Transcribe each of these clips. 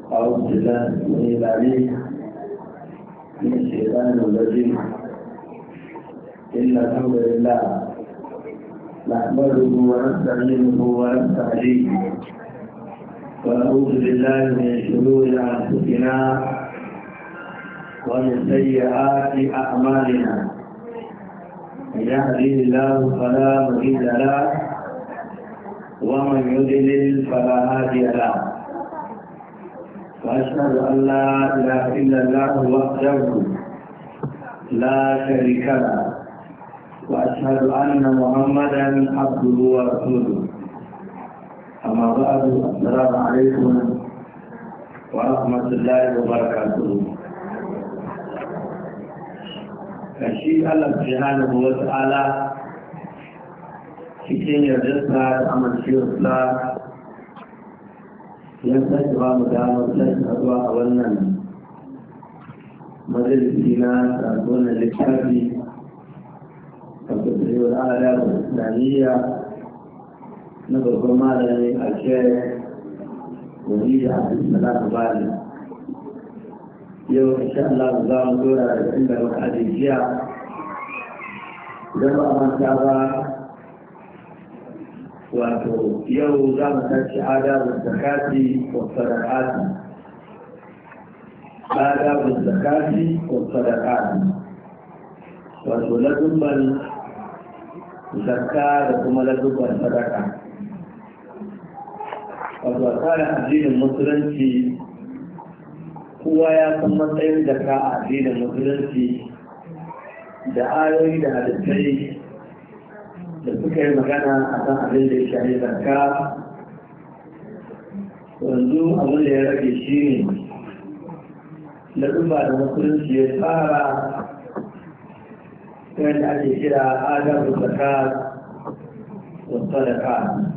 أعوذ بالله السميع العليم من الشيطان الرجيم. إن الحمد لله نحمده ونستعينه ونستهديه ونعوذ بالله من شرور أنفسنا ومن سيئات أعمالنا. من يهده الله فلا مضل له ومن يضلل فلا هادي له. وأشهد أن لا إله إلا الله وحده لا شريك له وأشهد أن محمدا عبده ورسوله. أما بعد، السلام عليكم ورحمة الله وبركاته. Kashi Allah subhanahu wa ta'ala cikin yardarsa da amincewarsa ya sake ba mu damar sake haɗuwa a wannan majalisi na wannan littafi a kusurewar adab islamiyya na babban malami a shek wani da abdulsalam bali. Yau insha Allah za mu dora da inda muka aje jiya. Idan ba a manta ba, wato yau za mu tashi adabun zakati wa sadaqati. Adabun zakati wa sadaqati, wato ladubban zakka da kuma ladubban sadaka. Wato a tsarin addinin musulunci, kowa ya san matsayin zakka a addinin musulunci da ayoyi da hadisai da suka yi magana a kan abin da ya shahi zakka. Yanzu abin da ya rage shi ne ladubba da musulunci ya tsara wanda ake kira adabu zakka wa sadaka.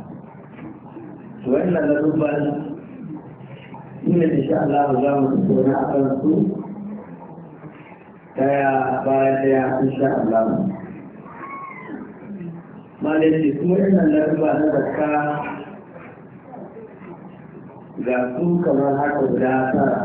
Wannan ladubban ina da sha Allah za mu tsona a kan su daya bayan daya insha Allah. Malaci kuma ina larba na zakka ga su kamar haka guda tara.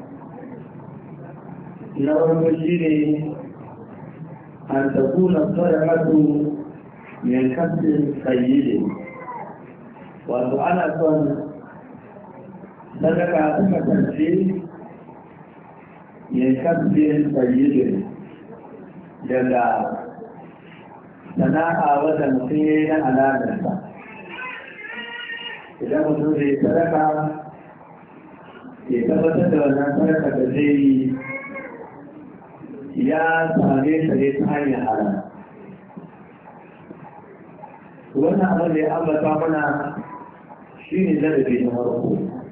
Na farko shi ne an takuna sadaqatu min kasbin sayyidin, wato ana son sadaka ta kasance ya kasbin sayyidin daga sana'a wadda mutum ya yi na alamarsa. Idan mutum zai sadaka ya tabbatar da wannan sadaka da zai yi ya same ta ne ta hanyar haram. Wannan abin da ya ambata mana shi ne ladabi na farko.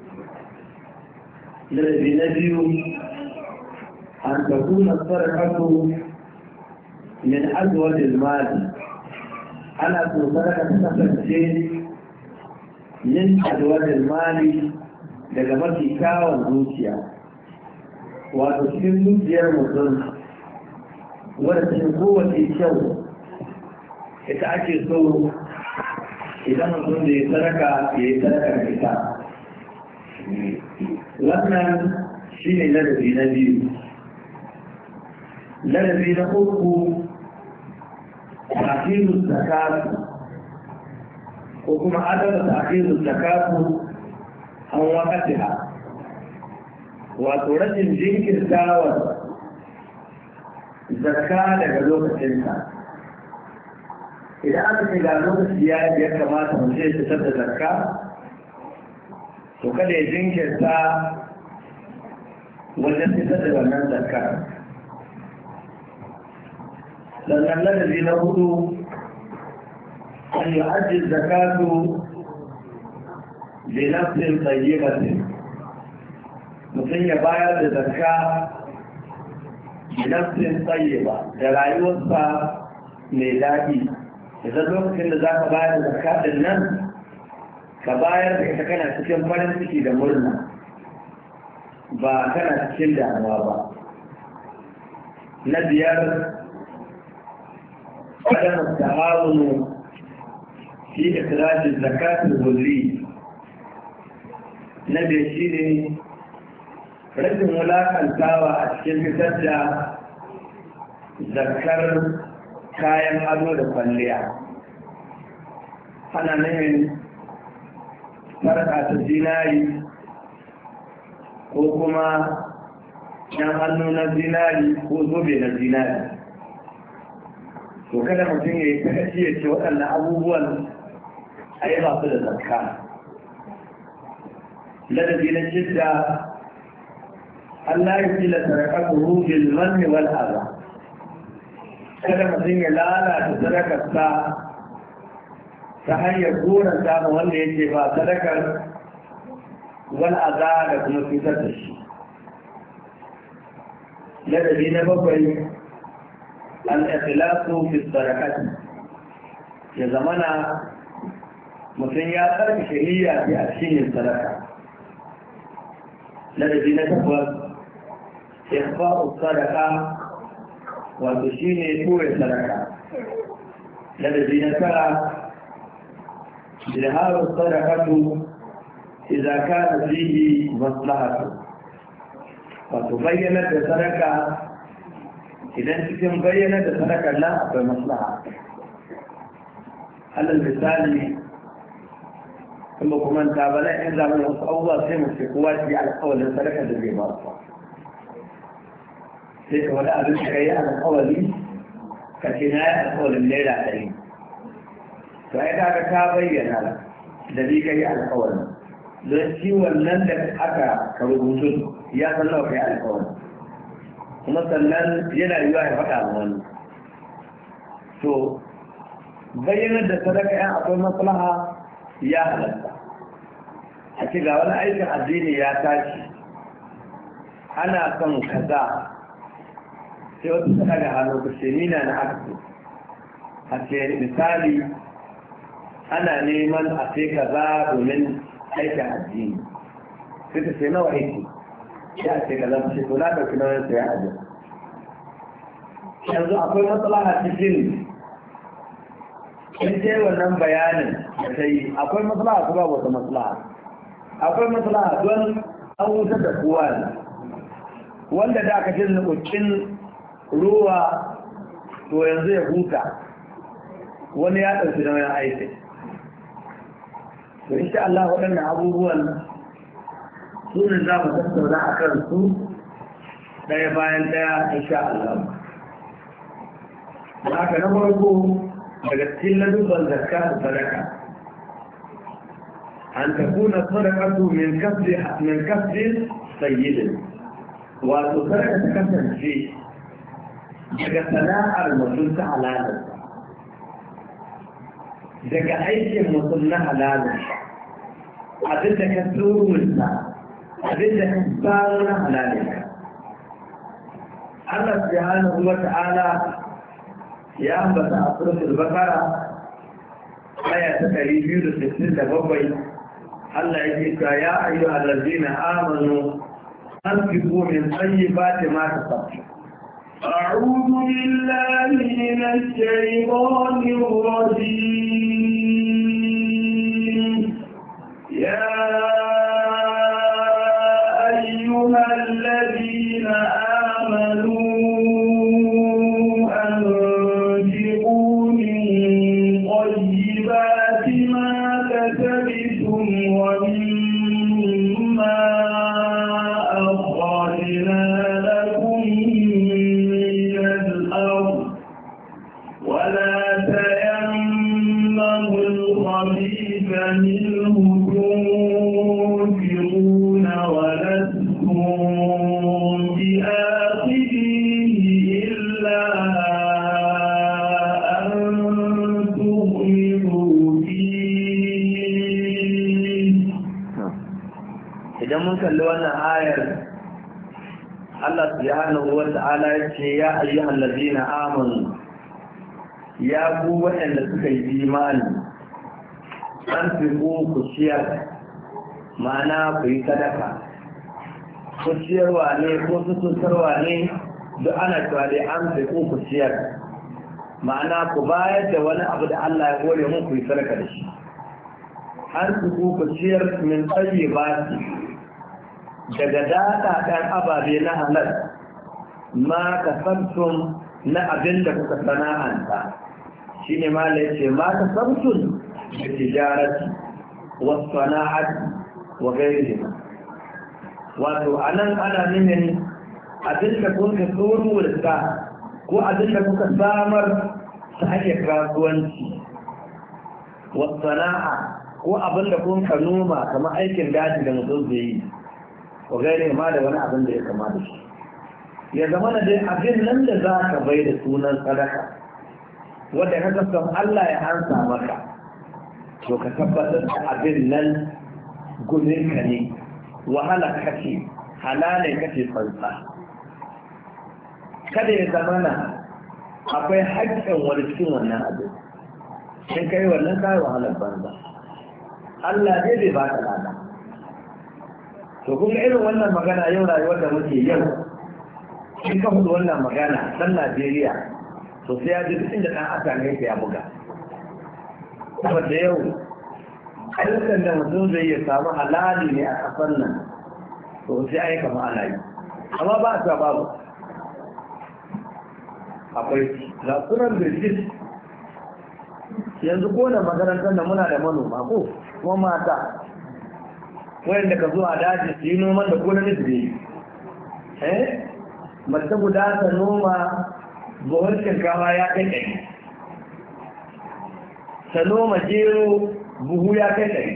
Ladabi na biyu, an takuna sadaqatu min azwajil mali. Ana so sadaka ta kasance min azwajil mali daga mafi kyawun zuciya, wato cikin zuciyar mutum wadda ta kowace kyau ita ake so idan mutum da ya sadaka ya yi sadaka da ita. Wannan shi ne ladabi na biyu. Ladabi na uku, ta'khiruz zakatu ko kuma adaba ta'khiruz zakatu an waqtiha, wato rashin jinkirtawa zakka daga lokacinsa. Idan aka ce ga lokaci ya kamata mutum ya fitar da zakka, to kada ya jinkirta wajen fitar da wannan zakka. Sannan ladabi na hudu, an yi ajiyar zakatu da nafsin tsayyibatin. Mutum ya bayar da zakka da nafsin tsayyiba, da rayuwarsa mai daɗi. Idan lokacin da za ka bayar da zakka din nan, ka bayar da ita kana cikin farin ciki da murna, ba kana cikin damuwa ba. Na biyar, عدم التعاون في إخراج الزكاة الغلي. نبي شيء rashin wulakantawa a cikin fitar da zakar kayan ado da kwalliya. Ana nufin sarƙa ta zinari ko kuma yan hannu na zinari ko zobe na zinari. To kada mutum ya yi takaci ya ce waɗannan abubuwan a yi masu da zakka. Ladabi na shidda, Allah ya fila sarakatu bil manni wal adha. Kada mutum ya lalata sadakarsa ta hanyar goron samun wanda yake ba sadakar wal adha da kuma cutar da shi. Ladabi na bakwai, al-ikhlasu fi sarakati. Ya zamana mutum ya tsarki shari'a a cikin sadaka. Ladabi na takwas, ikhfa'u sadaka, wato shine koyar sadaka. Ladabi na tara, izharu sadaqatu idza kana fihi maslahatu, wato bayyana da sadaka idan cikin bayyana da sadakar nan akwai maslaha. Alal misali, kuma kuma ta bala in zamanin wasu abubuwa sai mu ce kowa shi alƙawalin sadakar da zai ba su, sai ka wani abin da ka yi alƙawali ka ce na yi alƙawalin naira 100, to ai kaga ka bayyana da ni ka yi alƙawalin don shi wannan da aka ka rubutu ya san nawa ka yi alƙawalin, kuma sannan yana yiwa ya faɗa ma wani. To bayyanar da sadaka yan akwai maslaha ya halatta. A ce ga wani aikin addini ya tashi ana son kaza, sai wata saka da hannu ku ce nina na aka a ce misali ana neman a ce kaza domin aikin addini, sai ta ce nawa aiki ya ce kaza ce ko na ɗauki nauyin sai a jin. Yanzu akwai maslaha cikin in ce wannan bayanin da ta yi, akwai maslaha ko babu wata maslaha? Akwai maslaha don an wutar da kowa ne, wanda da aka jin nukucin ruwa to yanzu ya huta, wani ya ɗauki nauyin aiki. To insha Allah waɗannan abubuwan su ne za mu tattauna a kan su ɗaya bayan ɗaya insha Allah. Da haka na farko daga cikin ladubban zakka da sadaka, an takuna sadaqatu min kasbin sayyidin, wato sadaka ta kasance daga sana'ar mutum ta halalarsa, daga aikin mutum na halalarsa, abin da ka tsoronsa, abin da ka tsaro na halalarsa. Allah subhanahu wa ta'ala ya ambata a suratul Baqara aya ta 267, Allah yake cewa ya ayyuhal ladina amanu anfiqu min tayyibati ma kasabtum. أعوذ بالله من الشيطان الرجيم. يا أيها الذين آمنوا kalli wannan ayar, Allah subhanahu wa ta'ala ya ce ya ayyuhal ladina amanu, ya ku waɗanda suka yi imani, an fi ku ciyar, ma'ana ku yi sadaka, ku ciyarwa ne ko suturtarwa ne, duk ana cewa dai an fi ku ciyar, ma'ana ku bayar da wani abu da Allah ya kore mun ku yi sadaka da shi. An fi ku ciyar min tsaye ba daga daɗaɗen ababe na halal ma kasabtum na abin da kuka sana'anta shi ne ma ce ma kasabtum da tijarati wa sana'ati wa gairi wato anan ana nufin abin da kuka tsoruwarsa ko abin da kuka samar ta hanyar kasuwanci wa sana'a ko abin da kuka noma kamar aikin daji da mutum zai yi wa gairi ma da wani abin da ya kama da shi ya zama da dai abin nan da za ka bai da sunan sadaka wadda ka kasan Allah ya hansa maka to ka tabbatar da abin nan gudun ka ne wahala kace halalai kace fansa kada ya zama na akwai haƙƙin wani cikin wannan abin in kai wannan kayi wahalar banza Allah zai bai ba ka lada to kuma irin wannan magana yau rayuwar da muke yau in ka hudu wannan magana ɗan Najeriya to sai ya ji duk inda ɗan asa ne ya buga saboda yau ayyukan da mutum zai ya samu halali ne a ƙasar nan to sai ayi kama ana yi amma ba a ta babu akwai ga sunan birgit yanzu ko da makarantar da muna da manoma ko kuma mata wayanda ka zuwa daji su yi noman da ko na nufi mace guda ta noma buhun shinkawa ya kai ɗari ta noma gero buhu ya kai ɗari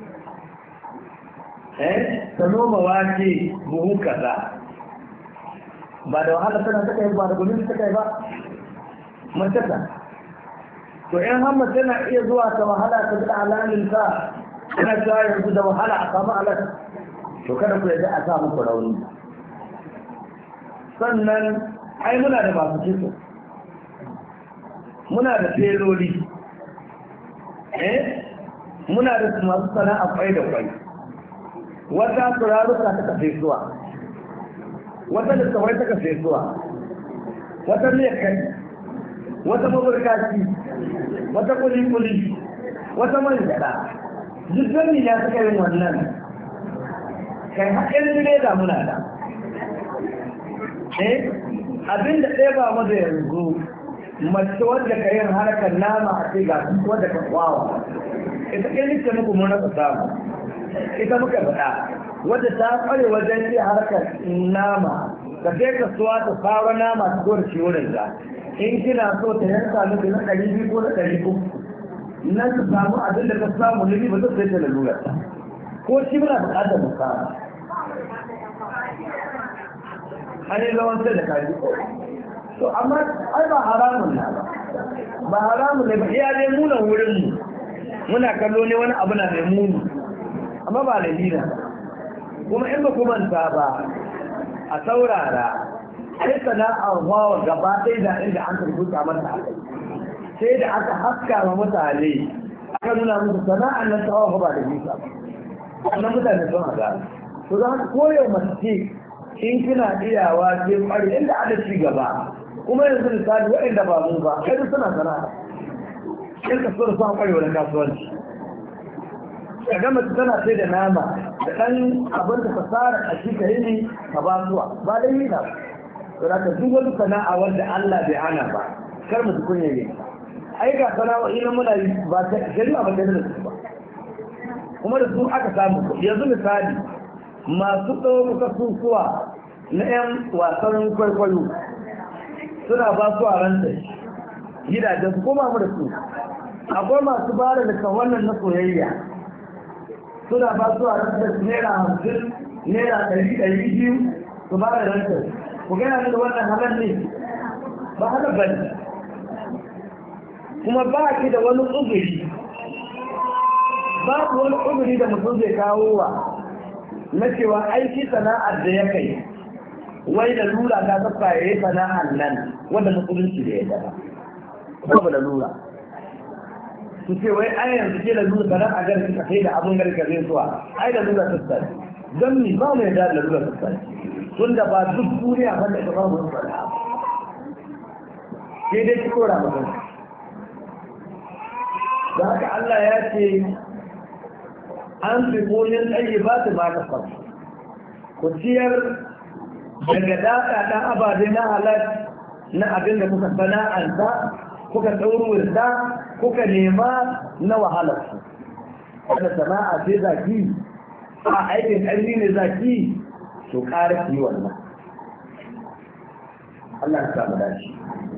ta noma wake buhu kaza ba da wahala tana ta kai ba da gudun ta kai ba mace ta to yan hamma tana iya zuwa ta wahala ta bi halalin ta tana cewa yanzu da wahala a samu alat to kada ku yadda a sa muku rauni sannan ai muna da masu kitso muna da teloli muna da masu sana'a kwai da kwai wata turaruka ta kafe zuwa wata littafai ta kafe zuwa wata kai wata mabarkaci wata kuli-kuli wata man gada duk zami ya suka yin wannan kai haƙin leda muna da abinda ɗaya ba mu da yanzu mace wadda ka yin harkar nama a ce ga wadda ka kwawa ita ɗaya nita muku mun rasa samu ita muka faɗa wadda ta ƙware wajen ce harkar nama ka je ka suwa ta fara nama ta zuwa shi wurin da in kina so ta yanka miki na 200 ko na 300 nan ta samu abin da ka samu ne ba zai ta lalura ko shi muna buƙatar mu samu hannun zaman sai da kaji to amma ai ba haramun na ba haramun ne ba iya ne munan wurinmu muna kallo ne wani abu na mai muni amma ba lalina kuma in ba kumanta ba a saurara sai sana'ar hawa gaba ɗaya da inda an turbuta mata a kai sai da aka haska wa mutane aka nuna musu sana'ar nan ta hawa ba da nisa ba wannan mutane sun haga to za ka koyo mace in kina iyawa ce ƙwari inda ana ci gaba kuma yanzu misali waɗanda ba mu ba kai suna sana'a in ka so da son ƙwari wani kasuwanci ka gama tana sai da nama da ɗan abin da fasara a shi ka yi ne ka ba zuwa ba da yi na to da ka duk wani sana'a wanda Allah bai hana ba kar mu kunya ne ai ga sana'o'i na muna yi ba ta shari'a ba ta da su ba kuma da su aka samu yanzu misali masu ɗau kasusuwa na 'yan wasan kwaikwayo suna ba su a ranta gidajen su koma mu da su akwai masu ba da wannan na soyayya suna ba su a ranta naira 50 naira 200 su ba da ranta ku gana da wannan halar ne ba halar ba ne kuma ba ki da wani tsugiri babu wani tsugiri da mutum zai kawo wa na cewa aiki sana'ar da ya kai wai da lura ta sassa ya yi sana'ar nan wanda musulunci da ya daba babu da lura su ce wai ai yanzu ke da lura sana'ar garki ka kai da abin garka zai zuwa ai da lura sassa don mi ba mu yadda da lura sassa tun da ba duk duniya ba da ba mu sana'a sai dai ki kora mutum da haka Allah ya ce an fi gonin ɗaya ba ta ba ta faru ku ciyar daga daɗa ɗan ababe na halal na abin da kuka sana'anta kuka ɗaururta kuka nema na wahalarsu wanda sana'a ce zaki a aikin ƙarfi ne zaki to ƙara ki wannan Allah ya samu dace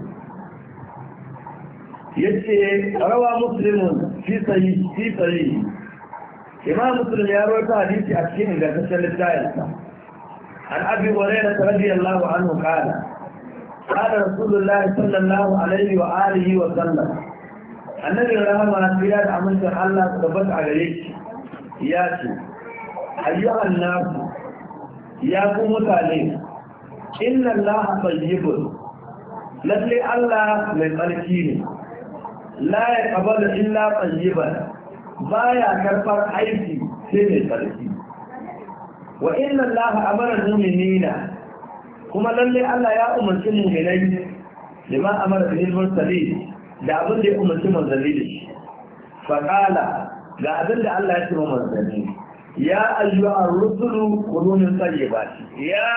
yace rawa muslimun fi sahih imam muslim ya rawaita hadisi a cikin ingantaccen littafinsa an abi hurairah radiyallahu anhu qala qala rasulullah sallallahu alaihi wa alihi wa sallam annabi rahama ya da amincin Allah tabbata a gare shi ya ce ayyuhan nas ya ku mutane inna allaha tayyibun lalle Allah mai tsarki ne la yaqbalu illa tayyiban baya karfar aiki sai mai tsarki wa inna allaha amara al-mu'minina kuma lalle Allah ya umarci mu'minai lima amara bihi al-mursalin da abin da ya umarci manzanni da shi fa qala ga abin da Allah ya ce wa manzanni ya ayyuhar rusulu kulu min tayyibati ya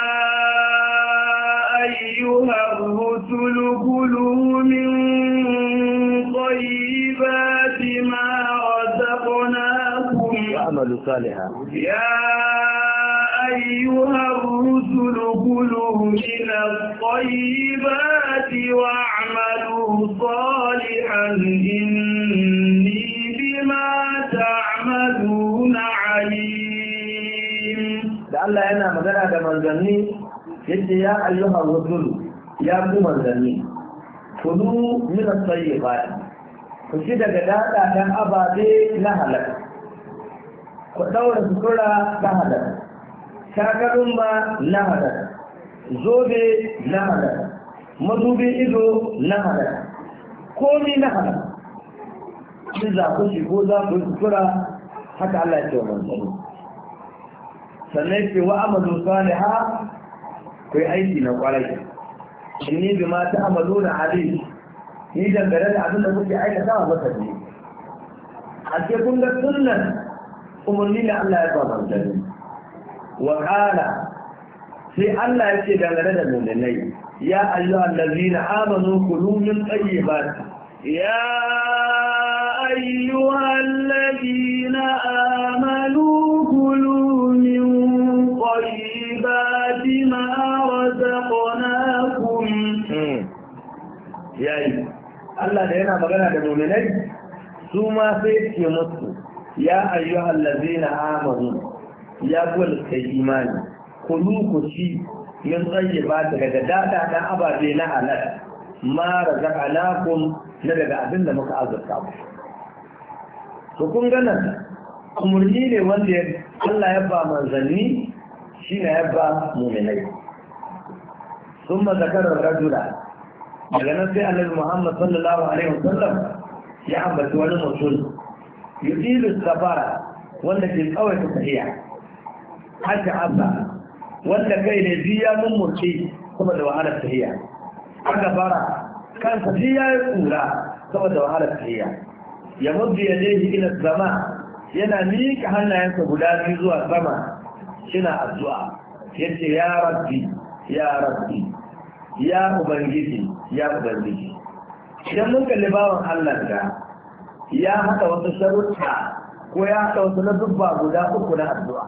ayyuhar rusulu kulu min tayyibati ma razaqnakum wa'malu salihan ya أيها الرسل كلوا من الطيبات واعملوا صالحا إني بما تعملون عليم لعل أنا مدنى بمنزلني يا أيها الرسل يا منزلني كلوا من الطيبات كشد قداتا كان أبادي لهلك كدور سكرة لهلك shakarun ba na hadar zobe na hadar mazubin ido na hadar komi na hadar shi za ku shi ko za ku yi kura haka Allah ya ce wa manzanni sannan ce wa amalu saliha ku yi aiki na kwarai inni bi ma ta amalu na ali ni dangane da abin da kuke aikata wa masa ne a ce kun ga sunnan umarni da Allah ya ba manzanni وقال في الله يكي دغره da mu'minai ya ayyuhal ladina amanu kulu min tayyibat ya ayyuhal ladina amanu kulu min tayyibati ma razaqnakum yayi Allah da yana magana da mu'minai su ma sai ke musu ya ayyuhal ladina amanu ya gwada kai imani kulu ku ci min tsaye ba daga dada dan ababe na halal ma razaqnakum na daga abin da muka azurta ku to kun ga nan umurni ne wanda Allah ya ba manzanni shine ya ba mu'minai thumma zakara rajula daga nan sai annabi Muhammad sallallahu alaihi wasallam ya ambaci wani mutum yudilu safara wanda ke kawai ta tafiya haka abba wanda kai ne biya mun murci kuma da wahalar tahiya aka fara kansa biya ya kura saboda wahalar tahiya ya muddi yadayhi ila sama yana miƙa hannayensa guda biyu zuwa sama shina addu'a yace ya rabbi ya rabbi ya ubangiji ya ubangiji idan mun kalli bawan Allah da ya haɗa wasu sharuɗa ko ya haɗa wasu na dubba guda uku na addu'a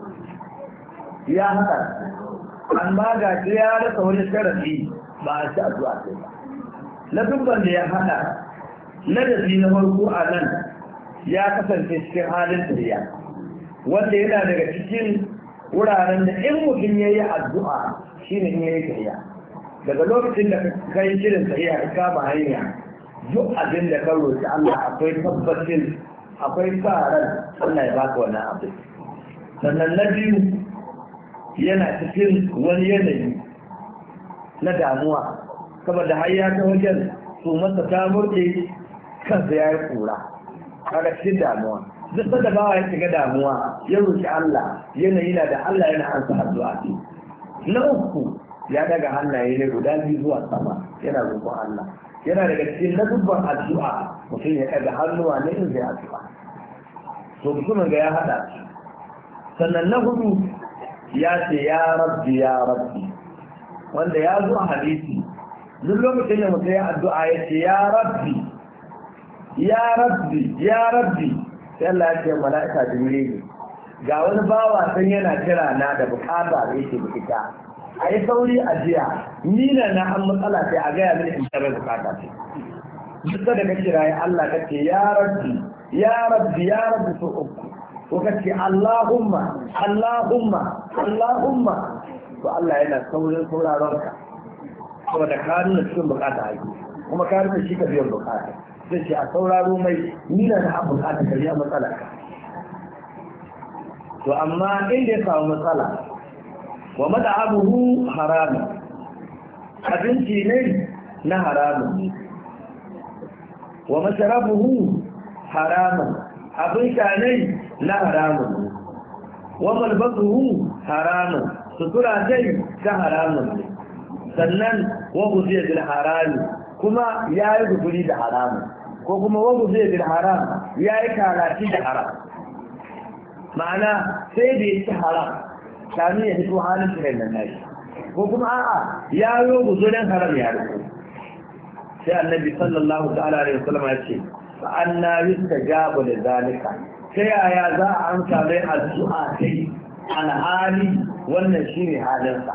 ya haka amma ga shi ya rasa wani sharafi ba a ci addu'a sai ba na dubban da ya hada ladabi na farko a nan ya kasance cikin halin tafiya wanda yana daga cikin wuraren da in mutum ya yi addu'a shine in ya yi tafiya daga lokacin da ka yi shirin tafiya ka kama hanya duk abin da ka roƙi Allah akwai tabbacin akwai sa ran Allah ya baka wannan abin sannan na biyu yana cikin wani yanayi na damuwa saboda har ya ta wajen su masa ta murɗe kansa ya yi kura kaga cikin damuwa duk da bawa ya shiga damuwa ya roki Allah yanayi na da Allah yana ansa addu'a na uku ya daga hannaye ne guda biyu zuwa sama yana roƙon Allah yana daga cikin ladubban addu'a mutum ya daga hannuwa ne in zai addu'a to mutumin ga ya hada sannan na hudu ya ce ya rabbi ya rabbi, wanda ya zo a hadisi duk lokacin da mutum ya addu'a ya ce ya rabbi ya rabbi ya rabbi, sai Allah ya ce mala'ika jibril ga wani bawa san yana kira na da bukata da yake bukata, a yi sauri a jiya ni na an matsala sai a gaya mini in tarar bukata ce. Duk da ka kira ya Allah ka ce ya rabbi ya rabbi ya rabbi so uku, ko ka ce Allahumma Allahumma Allahumma, to Allah yana saurin sauraron ka saboda ka nuna cikin bukata ake, kuma ka nuna shi ka biyan bukata, sai ce a sauraro mai ni na an bukata ka biya matsala ka. To amma inda ya samu matsala wa mad'amuhu haramun, abinci ne na haramun, wa masharabuhu haramun, abin sha ne na haramun, wa malbasuhu haramun, sutura dai ta haramun, sannan wa guziya bil harami, kuma ya yi guguri da haramun, ko kuma wa guziya bil haram ya yi karaci da haram, ma'ana sai da ya ci haram kamin ya fito halin shirin nan nashi, ko kuma a'a ya yi guzurin haram ya riko. Sai annabi sallallahu ta'ala alaihi wasallam ya ce fa anna yustajabu li zalika, sai yaya za a amsa mai addu'a sai alhali wannan shine halinsa.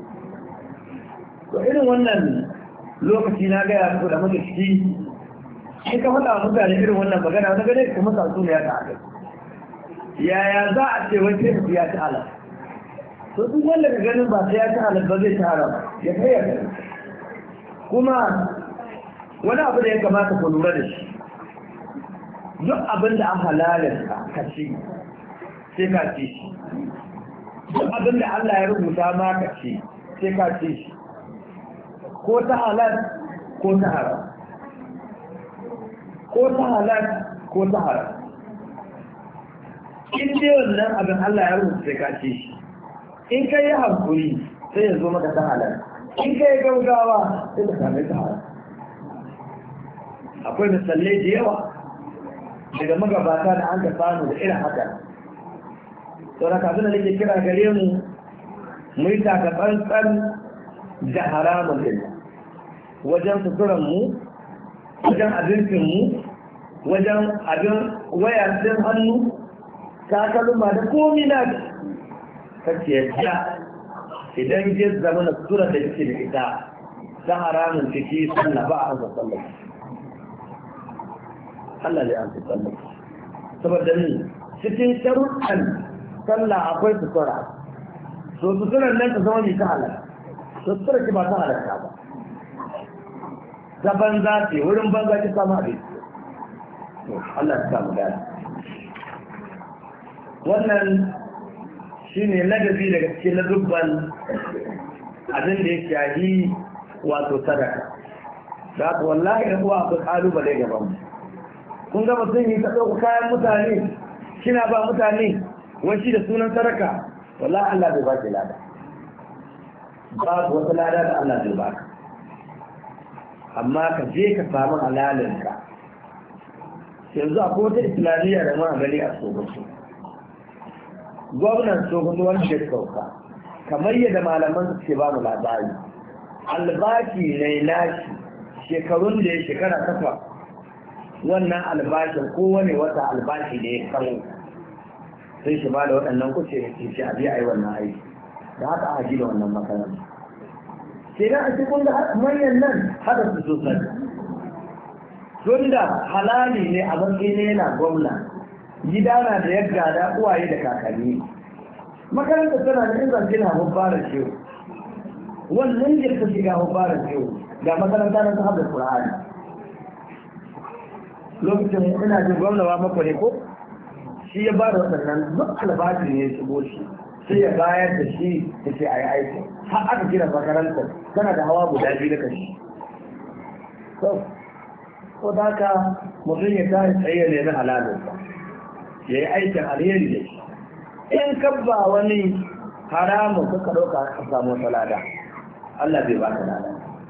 To irin wannan lokaci na ga ya da muke ciki, sai ka faɗa mutane irin wannan magana na gane kuma sa su ne ya ta yaya za a ce wai sai mutu ya ci halal? To duk wanda ka ganin ba sai ya ci halal ba zai ci haram ya kai ya gani. Kuma wani abu da ya kamata ku lura da shi, duk abin da an halalin ka ci sai ka ci shi, duk abin da Allah ya rubuta ma ka ci sai ka ci shi, ko ta halal ko ta haram, ko ta halal ko ta haram. In dai wannan abin Allah ya rubuta sai ka ci shi, in kai yi hankuri sai ya zo maka ta halal, in kai gaugawa sai ka same ta halal. Akwai misalai da yawa daga magabata da an ka samu da irin haka. Saboda kafin da nake kira gare mu mu yi taka tsantsan da haramun din, wajen suturan mu, wajen abincin mu, wajen abin wayar din hannu, takalma da komi na kace yadda idan je zama na sutura da yake da ita ta haramun ciki sallah ba a sallah. Allah ne an fi sallah. Saboda ni cikin sharuɗan sallah akwai sutura. So suturan nan ta zama mai ta halal. Sutura ki ba ta halarta ba. Ta banza ce, wurin banza ki samu abin. Allah ya samu gani. Wannan shi ne ladabi daga cikin ladubban abin da ya shahi wato sadaka. Da haka wallahi ɗan uwa akwai ƙalubale gaban mu. Kun ga mutum yi ta ɗauka kayan mutane, kina ba mutane wani da sunan sadaka, wallahi Allah bai ba ki lada. Babu wata lada da Allah bai ba ka. Amma ka je ka samu halalinka. Yanzu akwai wata islamiyya da muna gani a Sokoto. Gwamnan Sokoto wani ya sauka, kamar yadda malaman su ke ba mu labari, albashi ne nashi shekarun da ya shekara 8, wannan albashin kowane wata albashi da ya karo sai shi ba da waɗannan kuce da ke shi a biya a yi wannan aiki, da haka a gina wannan makaranta. Sai na a cikin da manyan nan haka su sosai. Tun da halali ne a matsayin yana gwamna, gida na da yadda da uwaye da kakanni. Makaranta tana da inzan jina hubbarar shehu, wannan jirka shiga hubbarar shehu ga makaranta na ta haɗa Kur'ani. Lokacin ina jin gwamna ba mako ne ko? Shi ya ba da waɗannan duk albashi ne ya shigo shi, sai ya bayar da shi da ce a yi aiki. Har aka gina makarantar tana da hawa guda 2 da kashi. Ko da haka mutum ya tashi tsaye ne na halalinsa, ya yi aikin alheri da shi. In kabba wani haramun suka ɗauka a samu salada, Allah zai ba ka lada.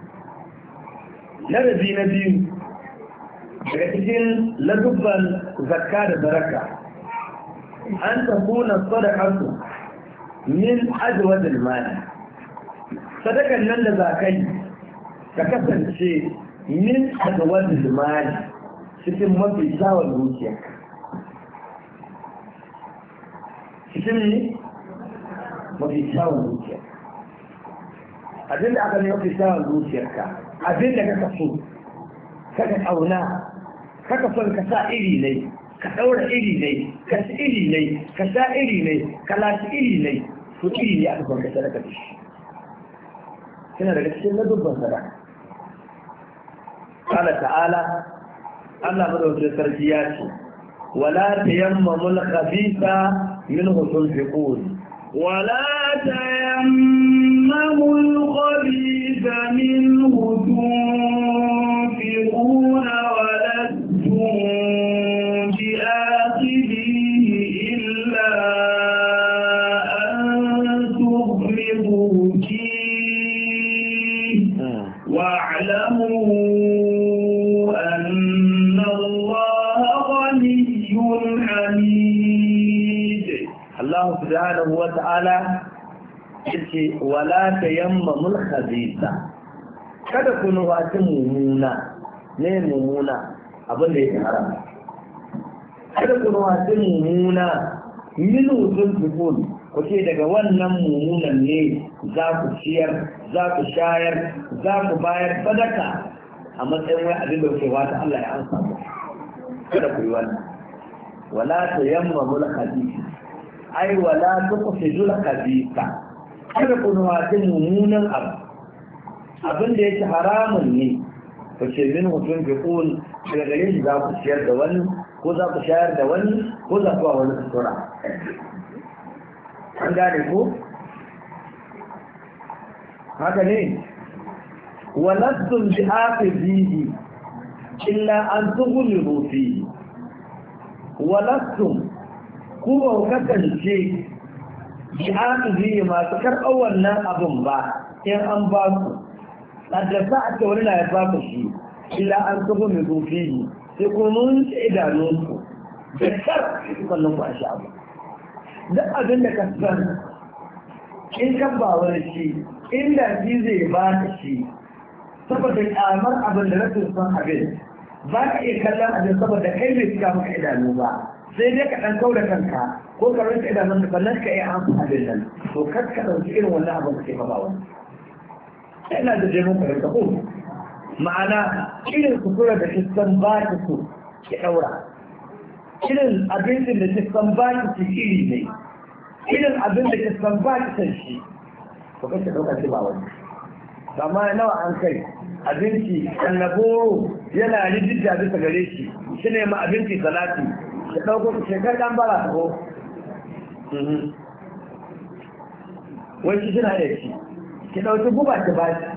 Ladabi na biyu daga cikin ladubban zakka da zaraka, an tafuna sadaqatu min azwadil mali sadakan nan da zakai ka kasance min azwadil mali cikin mafi kyawun dukiyarka cikin ne mafi kyawun dukiyarka abinda aka ne mafi kyawun dukiyarka abinda kaka so kaka ƙauna kaka son ka sa iri ne ka ɗaura iri ne ka ci iri ne ka sha iri ne ka lashi iri ne to iri ne aka son ka sadaka da shi suna daga cikin na dubban sadaka ƙala ta'ala Allah madaukakin sarki ya ce wala tayammamul khabitha minhu tunfiqun wala tayammamul khabitha minhu tunfiqun walastum bi'akhidhihi illa an tughmidu fihi wa'lamu Allah subhanahu wa ta'ala yace wala tayammamul khabitha kada ku nufaci mumuna ne mumuna abin da yake haram kada ku nufaci mumuna min wutun tukun ku ce daga wannan mumunan ne za ku ciyar za ku shayar za ku bayar sadaka a matsayin wai abin da kuke wata Allah ya amsa mu kada ku yi wannan wala tayammamul khabitha ai wala tuqsidul khabitha kada ku nuwaci mummunan abin da yake haramun ne ku ce min hutun fi kun daga gare shi za ku ciyar da wani ko za ku shayar da wani ko za ku wa wani sutura an gane ko haka ne walastum bi hafizihi illa an tughmidu fihi walastum kuma kasance jihadi masu karɓar wannan abin ba in an ba ku addasa a ce wani na ya ba ku shi illa an tuba mai zufi sai kuma mun ci idanunku da kar sannan ku a sha abu duk abin da ka san in kan ba wani shi inda shi zai ba ka shi saboda kyamar abin da rashin son abin ba ka iya kallon abin saboda kai bai cika maka idanu ba sai dai ka ɗan kau da kanka ko ka rinka idanun da sannan ka iya amsa abin nan to kar ka ɗauki irin wannan abin da ke ba wani ina da jemin ka rinka ko ma'ana irin sutura da kistan ba ki so ki ɗaura irin abincin da kistan ba ki ci iri ne irin abin da kistan ba ki san shi to kai ka ɗauka shi ba wani amma nawa an kai abinci annaboro yana rijidda bisa gare shi shi ne ma abinci salati da ɗauko shekar ɗan bara ta ko wai shi suna da shi ki ɗauki guba ki ba shi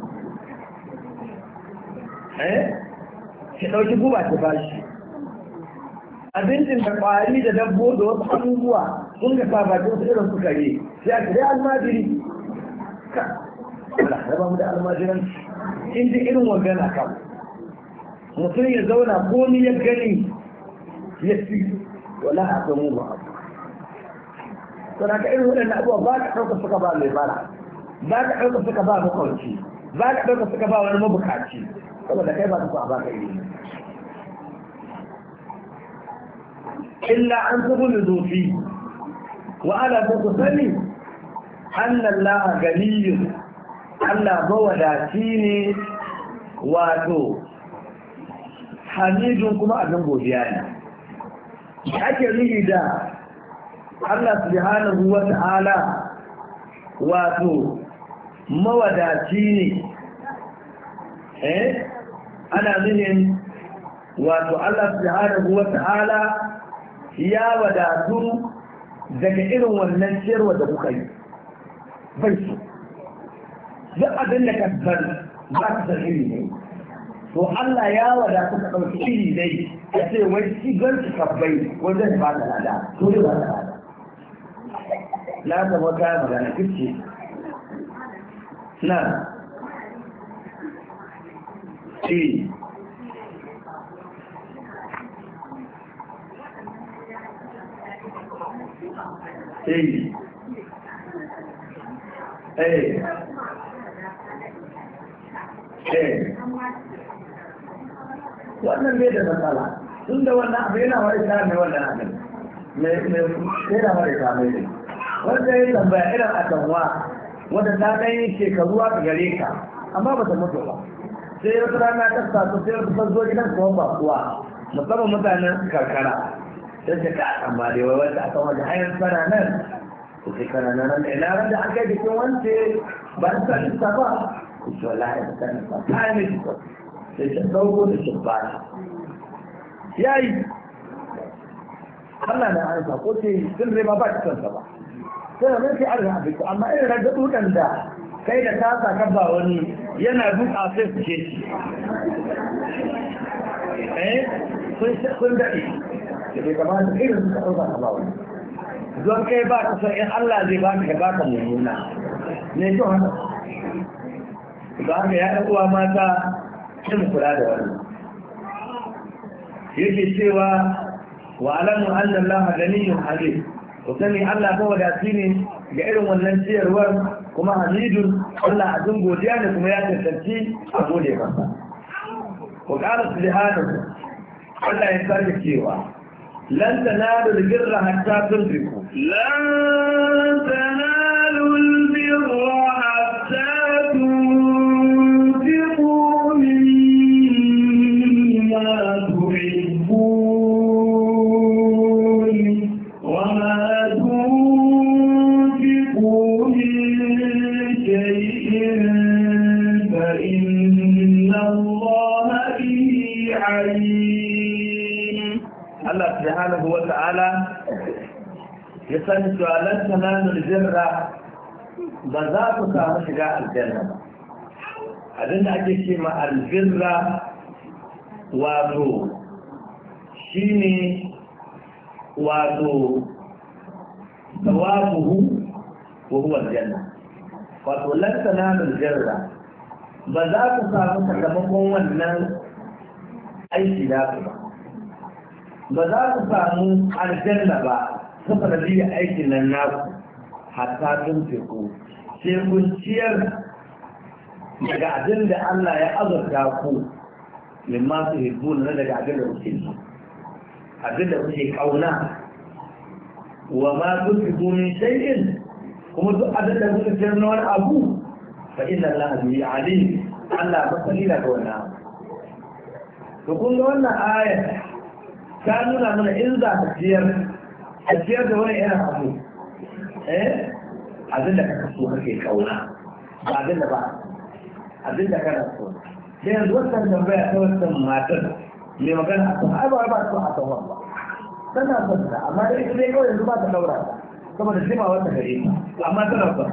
ki ɗauki guba ki ba shi abincin da ƙwari da dabbo da wasu abubuwa sun ga sa bakin su irin su kare sai a kire almajiri ka Allah raba mu da almajiran in ji irin wagana kan mutum ya zauna komi ya gani ya fi wala a kan mu ba sana ka irin waɗannan abuwa ba ka ɗauka suka ba mai bara ba ka ɗauka suka ba makwanci ba ka ɗauka suka ba wani mabukaci saboda kai ba su ba ka iri illa an tuhu da zofi wa ala ta ku sani annan laha ganiyun Allah mawadaci ne wato hamidun kuma abin godiya ne ake nufi da Allah subhanahu wa ta'ala wato mawadaci ne ana nufin wato Allah subhanahu wa ta'ala ya wadatu daga irin wannan ciyarwa da kuka yi bai su duk abin da ka san ba ka san iri ne to Allah ya wadatu ka ɗauki iri ne ya ce wai shi gan su kabbai wajen ba da lada to ne ba da lada na zama kaya magana kirce na ce eh wannan bai da matsala tun da wannan abu yana wani ta mai wannan abin yana wani ta mai ne wanda ya tambaya irin a kanwa wadda ta ɗan yi shekaru a gare ka amma ba ta mutu ba sai wata rana ta sasu sai wata sanzo gidan kuma ba kuwa musamman mutanen karkara sai ta ka amma dai wai wanda aka wajen hayan sana nan ku sai kana nan ina ran da an kai jikin wance ba ta sa ba ku ce wallahi ta kana ba ta yi mai sai ta ɗauko da shibbara ya yi Allah na aika ko ce sun zai ma ba ta kansa ba sai da mai an rabu amma irin raga dukan da kai da ta saka ba wani yana duka sai su ce shi sun daɗe da bai kamata irin suka ɗauka ka ba wani don kai ba ka san in Allah zai ba ka ba ka mummuna ne to haka ba haka ya ɗan uwa mata kin kula da wannan yake cewa wa alamu anna Allah ganiyyun halim ku sani Allah ko wadati ne ga irin wannan ciyarwar kuma hamidun Allah abin godiya ne kuma ya tantance a gode masa ko qala subhanahu Allah ya sake cewa lan tanalu al-birra hatta tunfiqu lan tanalu al-birra hatta subhanahu wa ta'ala ya sani cewa lan tanalul birra ba za ku samu shiga aljanna ba abinda ake ce ma albirra wato shine wato thawabuhu wa huwa aljanna wato lan tanalul birra ba za ku samu sakamakon wannan aiki da ku ba za ku samu aljanna ba saboda biya aikin nan naku hatta tun teku sai kun ciyar daga abin da Allah ya azurta ku min masu hibbu na daga abin da kuke so abin da kuke kauna wa ma kun fi min shay'in kuma duk abin da kuka ciyar na wani abu fa inna Allah bi alim Allah masani da wannan to kun ga wannan aya ta nuna mana in za ka ciyar a ciyar da wani irin abu abin da ka so kake kauna ba abin da ba abin da kana so sai yanzu wannan tambaya ta wannan matar mai magana a kan ai ba so a kan ba tana son ta amma dai ita dai kawai yanzu ba ta daura ta saboda jima wata gare ta amma tana son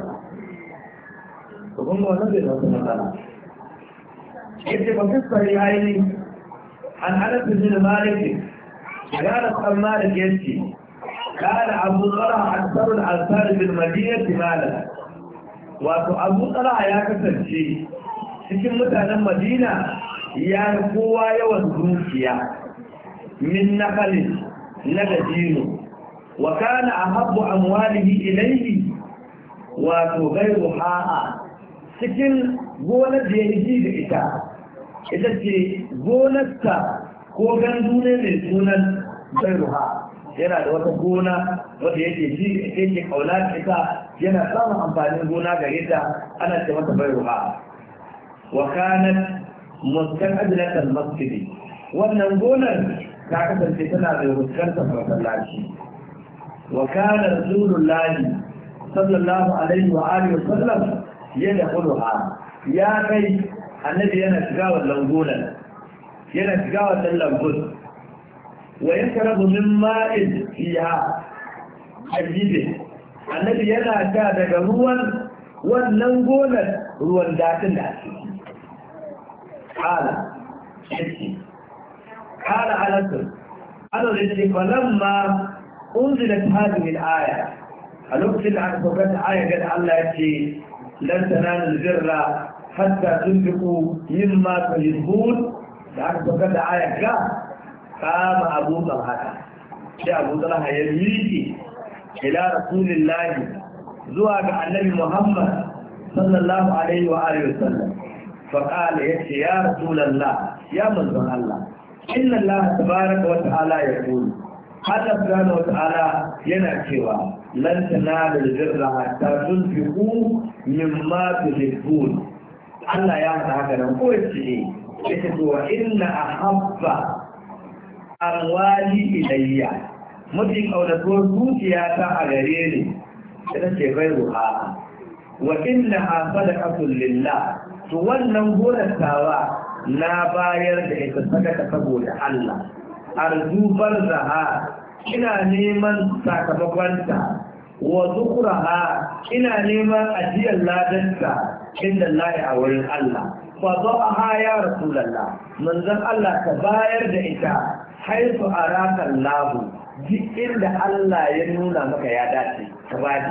to kun ga wannan bai da wata matsala yace ba fi sahihaini an Anas bin Malik قال مالك يأتي قال أبو طلحة أكثر الأنصار بالمدينة مالا وأبو طلحة يا كسر cikin mutanen Madina ya kowa yawan dukiya min nakalin na gajino wa kana ahabbu amwalihi ilayhi wato gairu ha'a cikin gonar da ya ji da ita ce gonarsa ko gandu ne mai sunan gairuha yana da wata gona wadda yake kauna da ita yana samun amfanin gona gare ta ana ce mata gairuha wa kanat mustaqbilatal masjid wannan gonar ta kasance tana da fuskantar masallaci wa kana rasulullahi sallallahu alaihi wa alihi wa sallam yadkhuluha ya kai annabi yana shiga wannan gonar yana shiga wannan lambun wa yankarabu min ma'in fiha ajibe annabi yana sha daga ruwan wannan gonar ruwan datin da ake kala yace kala alasun ana da ce falamma unzilat hadhihi al-aya a lokacin da aka saukar da aya ga Allah yace lan tanalu birra hatta tunfiqu mimma tuhibbun da aka saukar da aya ga kama Abu Talha sai Abu Talha ya miƙe ila rasulillahi zuwa ga annabi Muhammad sallallahu alaihi wa alihi wasallam fa qala yace ya rasulullah ya manzon Allah inna Allah tabaraka wa ta'ala yaqulu Allah subhanahu wa ta'ala yana cewa lan tanalu birra hatta tunfiqu mimma tuhibbun Allah ya faɗa haka nan ko yace to inna ahabba amwali ilayya mafi kaunatuwar zuciya ta a gare ni ita ce bai ruha wa inna ha sadaqatul lillah to wannan gonattawa na bayar da ita sadaka saboda Allah arzu barzaha ina neman sakamakonta wa zukraha ina neman ajiyar ladanta inda Allah a wurin Allah fa zaha ya rasulullah manzon Allah ka bayar da ita haifu araka Allah duk inda Allah ya nuna maka ya dace ka bada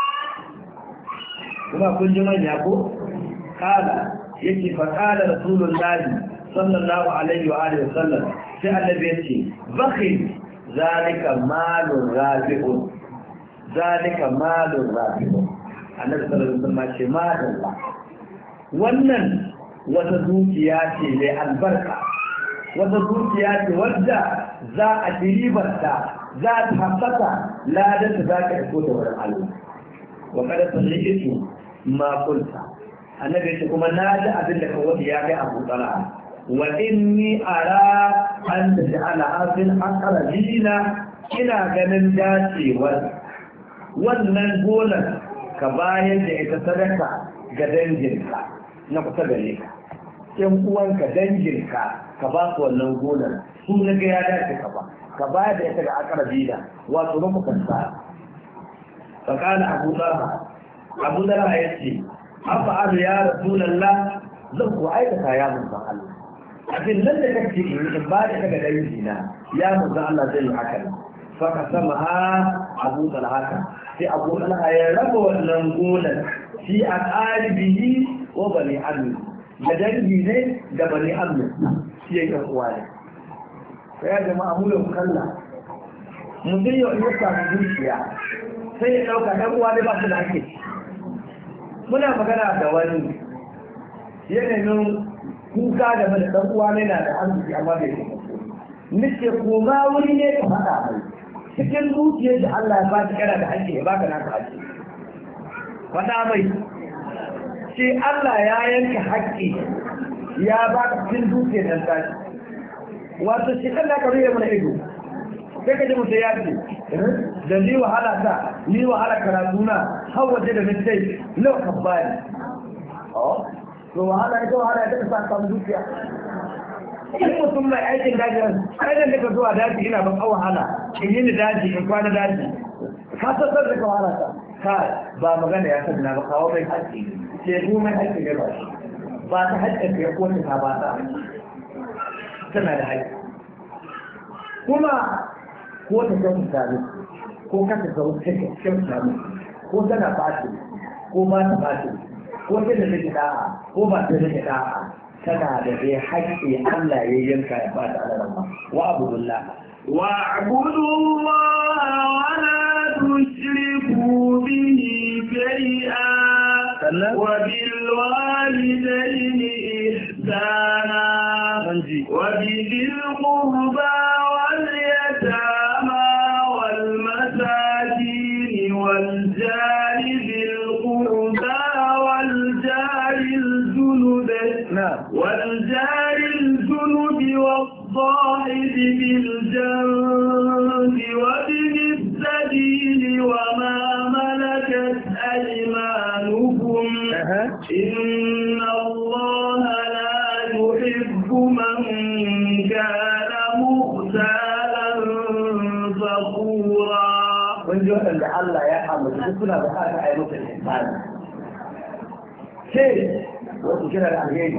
kuma kun ji manya ko kala yake fa kala rasulullahi sallallahu alaihi wa alihi wasallam sai annabi yace bakhil zalika malun rabi'un zalika malun rabi'un annabi sallallahu alaihi wasallam ce madalla wannan wata dukiya ce mai albarka wata dukiya ce wadda za a diribarta za ta haɓaka ladanta za ka iko da wurin Allah wa kada salli isu ma kulta annabi ce kuma na ji abin da kawai ya kai abu tsara wa inni ara an da ja'ala afil aqrabina ina ganin dacewar wannan gonar ka bayar da ita sadaka ga danginka na kusa gare ka ƴan uwanka danginka ka ba su wannan gonar su na ga ya dace ka bayar da ita ga aqrabina wato na kusa fa kana abu dara yace afa'al ya rasulullah zan ku aikata ya manzo Allah abin nan da kake in ba da daga dangina ya manzo Allah zai haka fa kasamaha abu talha sai abu talha ya raba wannan gonar shi a qalibihi wa bani ammi da dangi ne da bani ammi shi yake uwa ne sai ya jama'a mu da kalla mun dai yau ya samu dukiya sai ya dauka dan uwa ne ba su da hakki muna magana da wani yanayin kuka da mai dan uwa ne na da arziki amma bai yi nake koma wuri ne ka faɗa mai cikin dukiyar da Allah ya baki kana da hakki ya baka naka hakki faɗa mai sai Allah ya yanka hakki ya baka cikin dukiyar nan tashi wato shi kan da ka rage mana ido sai ka ji mutum ya ce da ni wahala ta ni wahala karatu na har waje da mutai lau ka bani to wahala ita wahala ita ka sa samu dukiya in mutum mai aikin daji aikin da ka zuwa daji ina ban wahala in yi ni daji in kwana daji ka sassar da ka wahala ta ka ba magana ya sabina ba kawo mai haƙƙi sai ku mai haƙƙi ne ba shi ba ta haƙƙi ya kowace ta ba ta tana da haƙƙi kuma ko ta kyauta ne ko kasa kyauta ne ko tana fashi ko ba ta fashi ko ta da take da'a ko ba ta da da'a tana da dai haƙƙi Allah ya yanka ya ba ta alarma wa abudullah wa abudullah wa la tushriku bihi shay'a wa bil walidayni ihsana wa bil qurba wal yatama والجار ذي القربى والجار الجنب والجار الجنب والصاحب بالجنب وابن السبيل وما ملكت أيمانكم إن الله لا يحب من كان مختالا فخورا kun ji waɗanda Allah ya amince duk suna buƙatar a yi musu ihsani ce wasu kira da alheri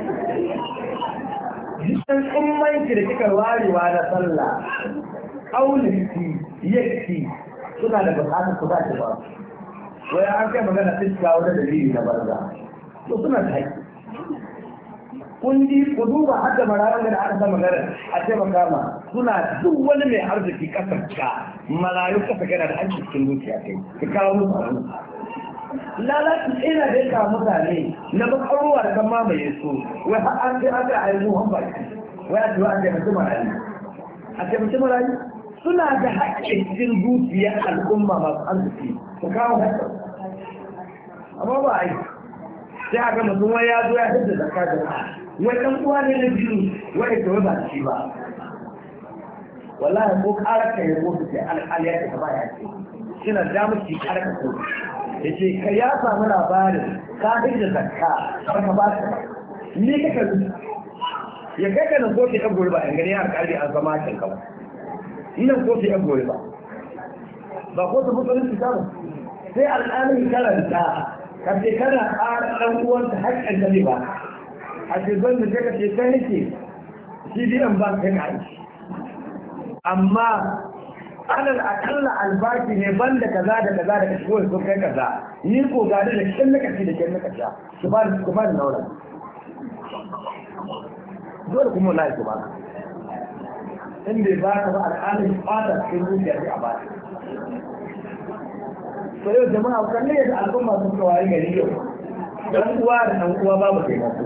jikin ummanki da kika warewa na sallah ƙaunarki yakki suna da buƙatar ku ba ki ba wai an kai magana fiska wani dalili na banza to suna da haƙƙi kun ji ku duba hadda mararan da aka sama magana a taimaka ma suna duk wani mai arziki kasar ka marayu kasa gana da hanci cikin dukiya kai ka kawo musu abu lalaci ina da yaka mutane na bakaruwa da kan mamaye su wai har an sai aka ayi mu han baki wai a tuwa da mutum marayi a ce mutum marayi suna da haƙƙin cikin dukiyar al'umma masu arziki su kawo haƙƙin amma ba a yi sai aka mutum wai ya zo ya hidda zakka da wai ɗan uwa ne na biyu wai ta wai ba shi ba wallahi ko ƙarar ka ya kotu sai al'aliyar ta ba ya ce suna damuci ƙarar ka kotu da ce ka ya samu labarin ka hidda zakka ba ka ba ta ni kaka zuwa ya kai ka nan kotu ɗan gobe ba in gani ya alƙali an zama can kawai nan kotu ɗan gobe ba kotu musulunci ta ba sai alƙalin karanta ka ce kana ƙara ɗan uwanta haƙƙin da ne ba a ce zan da ka ce kai nake shi biyan ba kai na aiki amma alal akalla albashi ne ban da kaza da kaza da kashi kowai sun kai kaza ni ko gani da kyan nakashi da kyan nakasha su ba da naura dole kuma na su ba in bai ba ka ba al'adun fata cikin zuciya sai a ba to yau jama'a kalle yadda al'umma sun kawai gari yau dan uwa da dan uwa babu taimako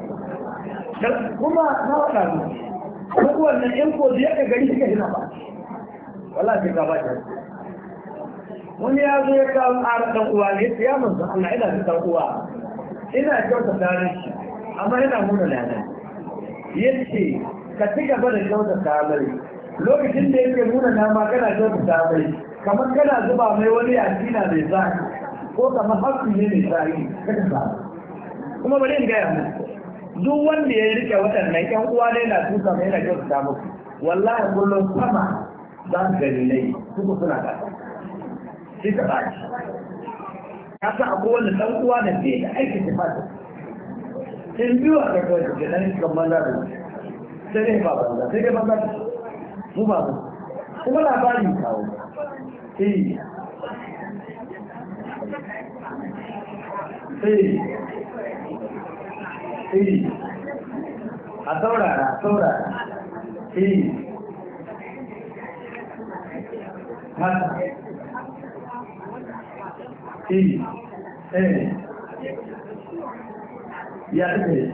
kuma na waɗa mu ɗan uwan nan yan koji ya ka gari suka hina ba wala sai ka ba ta wani ya zo ya kawo ƙara ɗan uwa ne ya manzo Allah ina da ɗan uwa ina kyauta tare shi amma yana muna lana yace ka ci gaba da kyauta tare lokacin da yake nuna nama kana kyauta tare kamar kana zuba mai wani yakina mai zafi ko kamar haƙƙi ne mai zafi kada ba kuma bari in gaya muku duk wanda ya rike waɗannan ƴan uwa ne na tuka mai yana kyauta muku wallahi kullum sama za su dalilai suku suna da shi ta baki ka sa akwai wanda ɗan uwa da ke da aikin tafata in biyu a kakawai da nan kan banza da sai dai ba banza sai dai banza mu ba mu kuma labarin kawo a saurara haka ya ɗaya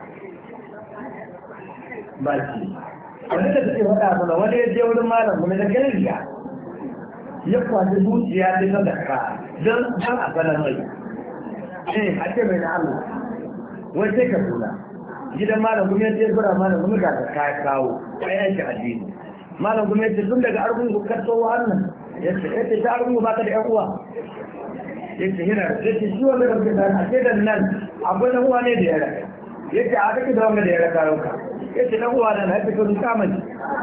ba shi wani da suke faɗa mana wani ya je wurin malam kuma da ganin ya kwace zuciya ta zakka don a sanar mai a ce mai na Allah wai sai ka tuna gidan malam kuma ya ce gura malam kuma ga zakka ya kawo ai aiki addini malam kuma ya ce tun daga argungu karto wannan ya ce ta argungu ba ka da ƴan uwa ya ce yana da ce shi wanda ka fi da a ce da nan akwai na uwa ne da ya raka ya ce a kake da wanda da ya raka rauka ya ce na uwa na na ya fi kanu kamani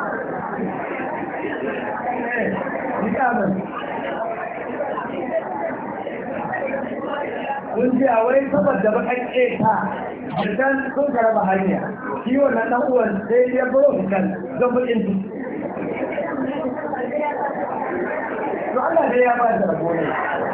kun ji a wai saboda bakan ƙeta da kan sun karaba hanya shi wannan ɗan uwan sai ya buro kan zan bakin su to Allah dai ya ba da rabo ne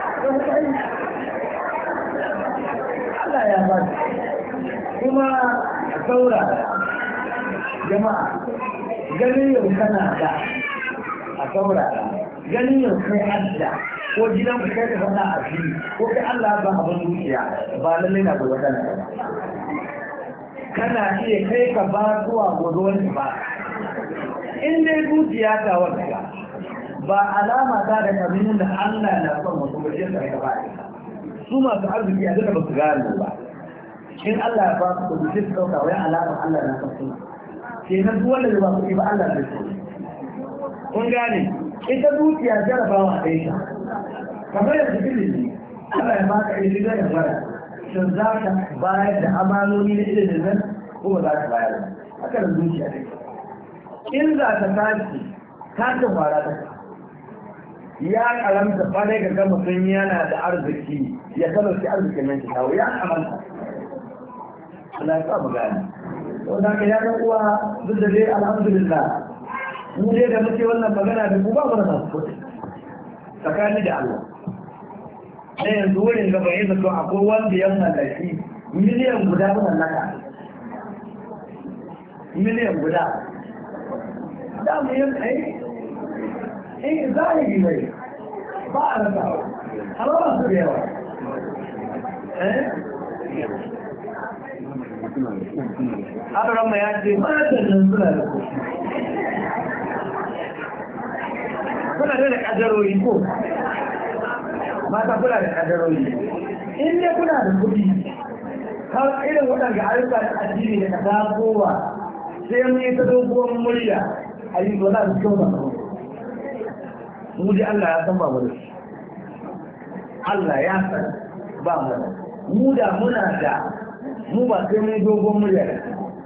Allah ya ba kuma a saurara jama'a ganin yau kana da a saurara ganin yau kai adda ko gidan ku kai ka faɗa a fili ko kai Allah ba abin dukiya ba lallai na gobe kana ba kana iya kai ka ba zuwa gobe wani ba in dai dukiya ta wanda ba alama ta da kaminin da Allah na son wasu ba shi ka ba su masu arziki a duka ba su gane ba in Allah ya ba su kuɗi sai su ɗauka wai alama Allah na son su kenan duk wanda ba kuɗi ba Allah zai so kun gane ita dukiya jarabawa ɗaya ta kamar yadda ilimi Allah ya baka ilimi da ya fara shin za ka bayar da amanoni na ilimin nan ko ba za ka bayar ba haka da dukiya ɗaya in za ka tashi tashin fara ta ya karamta kwarai ga gama sun yana da arziki ya talauci arzikin nan kawo ya kamanta Allah ya sa mu gane wanda ka ya ɗan uwa duk da dai alhamdulillah mu dai da muke wannan magana da ku ba mu da masu kuɗi tsakani da Allah na yanzu wurin gaba ya zato akwai wanda ya mallaki miliyan guda mallaka miliyan guda da mu yin zahiri bai ba a rasa amma ba su da yawa Abraham ya ce matan nan suna da kuɗi. Kuna da ƙadarori ko? Mata kuna da ƙadarori. In ne kuna da kuɗi, har irin waɗanda ayyuka da addini da ka tasowa sai mun yi ta doguwar murya a yi zo za su kyau da mu. Mu ji Allah ya san ba mu da shi. Allah ya san ba mu da mu da muna da mu ba sai mun dogon murya da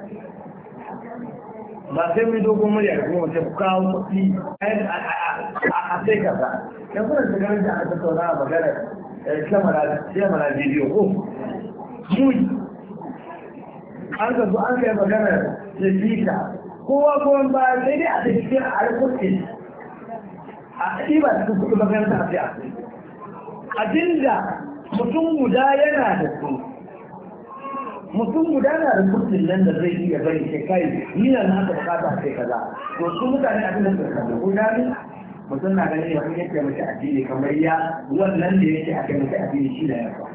ba sai mun dogon murya da kuma mace kawo kuɗi a sai kaza. Yan kuna shigar da aka tattauna a maganar kyamara bidiyo ko muni an ka zo an kai maganar jifika kowa kowan ba sai dai a cikin a rikurkin a ɗiba cikin kuɗi makaranta a fiya abinda mutum guda yana da su mutum guda na da kurkin nan da zai iya bari sai kai nina na aka bukata sai kaza to su mutane abin da suka kalla ko dami mutum na ganin ya yake mace addini kamar ya wannan da yake aka mace addini shi da ya fa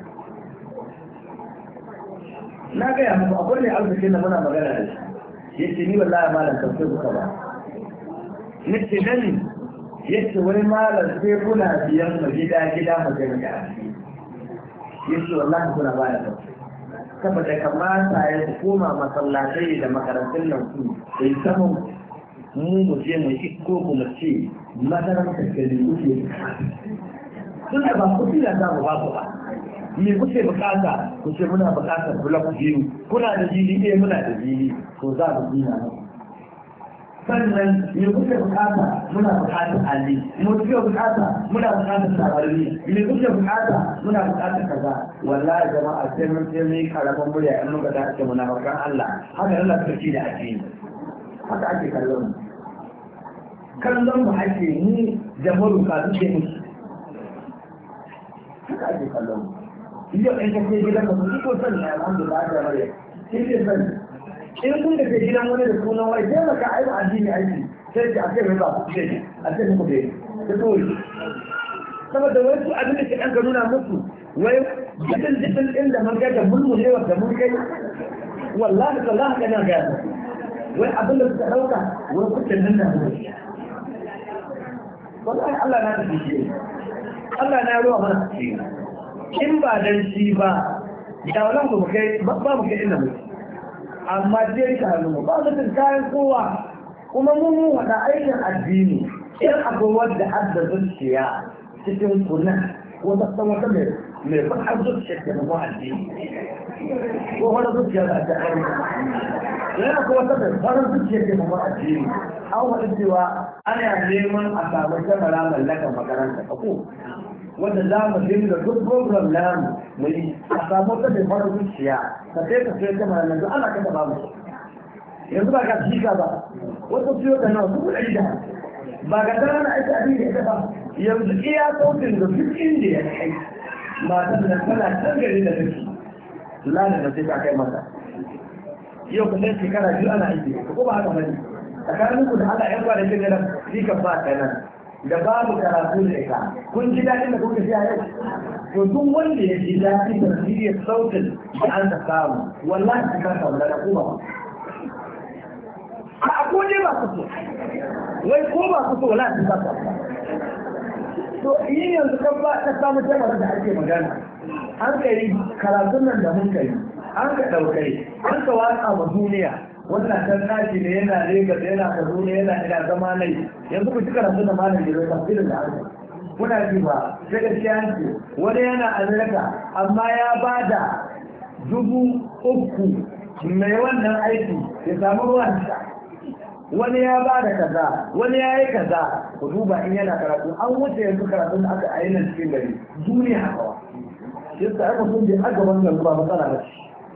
na gaya muku akwai ne arzikin da muna magana da shi yace ni wallahi malam kan sai kuka ba nace nan yace wani malam sai kuna biyan mu gida mu ga ga yace wallahi kuna ba da saboda kamata ya koma masallatai da makarantun nan su sai samu mu je mu iko mu ce madaran kakkari kuke sun da ba kuɗi da za mu ba ku ba me kuke bukata ku ce muna bukatar block biyu kuna da jini ɗaya muna da jini to za mu gina mu sannan me kuke bukata muna bukatar alli me kuke bukata muna bukatar sabarni me kuke bukata muna bukatar kaza wallahi jama'a sai mun karaman murya in muka da ake munafikan Allah haka Allah ta ci da addini haka ake kallon mu ake ni da maruka suke musu haka ake kallon mu yau in ka ce gidan ka su ko sani alhamdulillah da mare sai dai sani in kun da ke gidan wani da sunan wai sai maka ayi addini aiki sai ki ake mai ba ku ce a ce muku dai da dole saboda wai su abin da ke ɗan ka nuna musu wai jikin ɗin da man gaja mulmule wa da mun kai wallahi sallah kana ga wai abin da suka ɗauka wai kuɗin nan da mu wallahi Allah na tafi shi Allah na ruwa mana shi in ba dan shi ba da wannan mu kai ba mu kai inda mu amma dai ka hannu ba mu kayan kowa kuma mun wada aikin addini in akwai wanda adda zuciya cikin kunan ko ta san wata mai bakar zuciya da mu addini ko wani zuciya da ta aure yana ko wata mai farin zuciya da mu addini an wada cewa ana neman a samu jama'a mallakan makaranta ko wanda za mu dinga duk program namu mu yi a samu ta mai fara zuciya ka sai ta mana yanzu ana kada babu yanzu ba ka jika ba wata siyo da nawa dubu ɗari da ba ga tana na aiki abin da ita ba yanzu iya sautin da duk inda ya kai matan da tana can gari da take lalata da sai ka kai mata yau ka sai shekara biyu ana aiki ko ba haka bane tsakanin ku da Allah yan kwanakin da nan shi ka ba ta nan da babu karatu da ita kun ji daɗin da kuka ji a yau to duk wanda ya ji daɗin da siriyar sautin da an ta samu wallahi ka kasa wanda da kuma a ko ne ba su so wai ko ba su so wallahi ka kasa to yin yanzu kan ba ta samu jama'a da ake magana an kai karatun nan da mun kai an ka ɗaukai an ka watsa wa duniya wannan kan nashi ne yana Lagos yana Kaduna yana ina zama nai yanzu ku cika rasu da malam Jiro tafsirin da aka kuna ji ba sai gaskiya ce wani yana Amerika amma ya bada 3,000 mai wannan aiki ya samu ruwan sha wani ya bada kaza wani ya yi kaza ku duba in yana karatu an wuce yanzu karatun da aka ayi nan cikin gari duniya hakawa shi sa aka sun je aka wannan ba matsala ba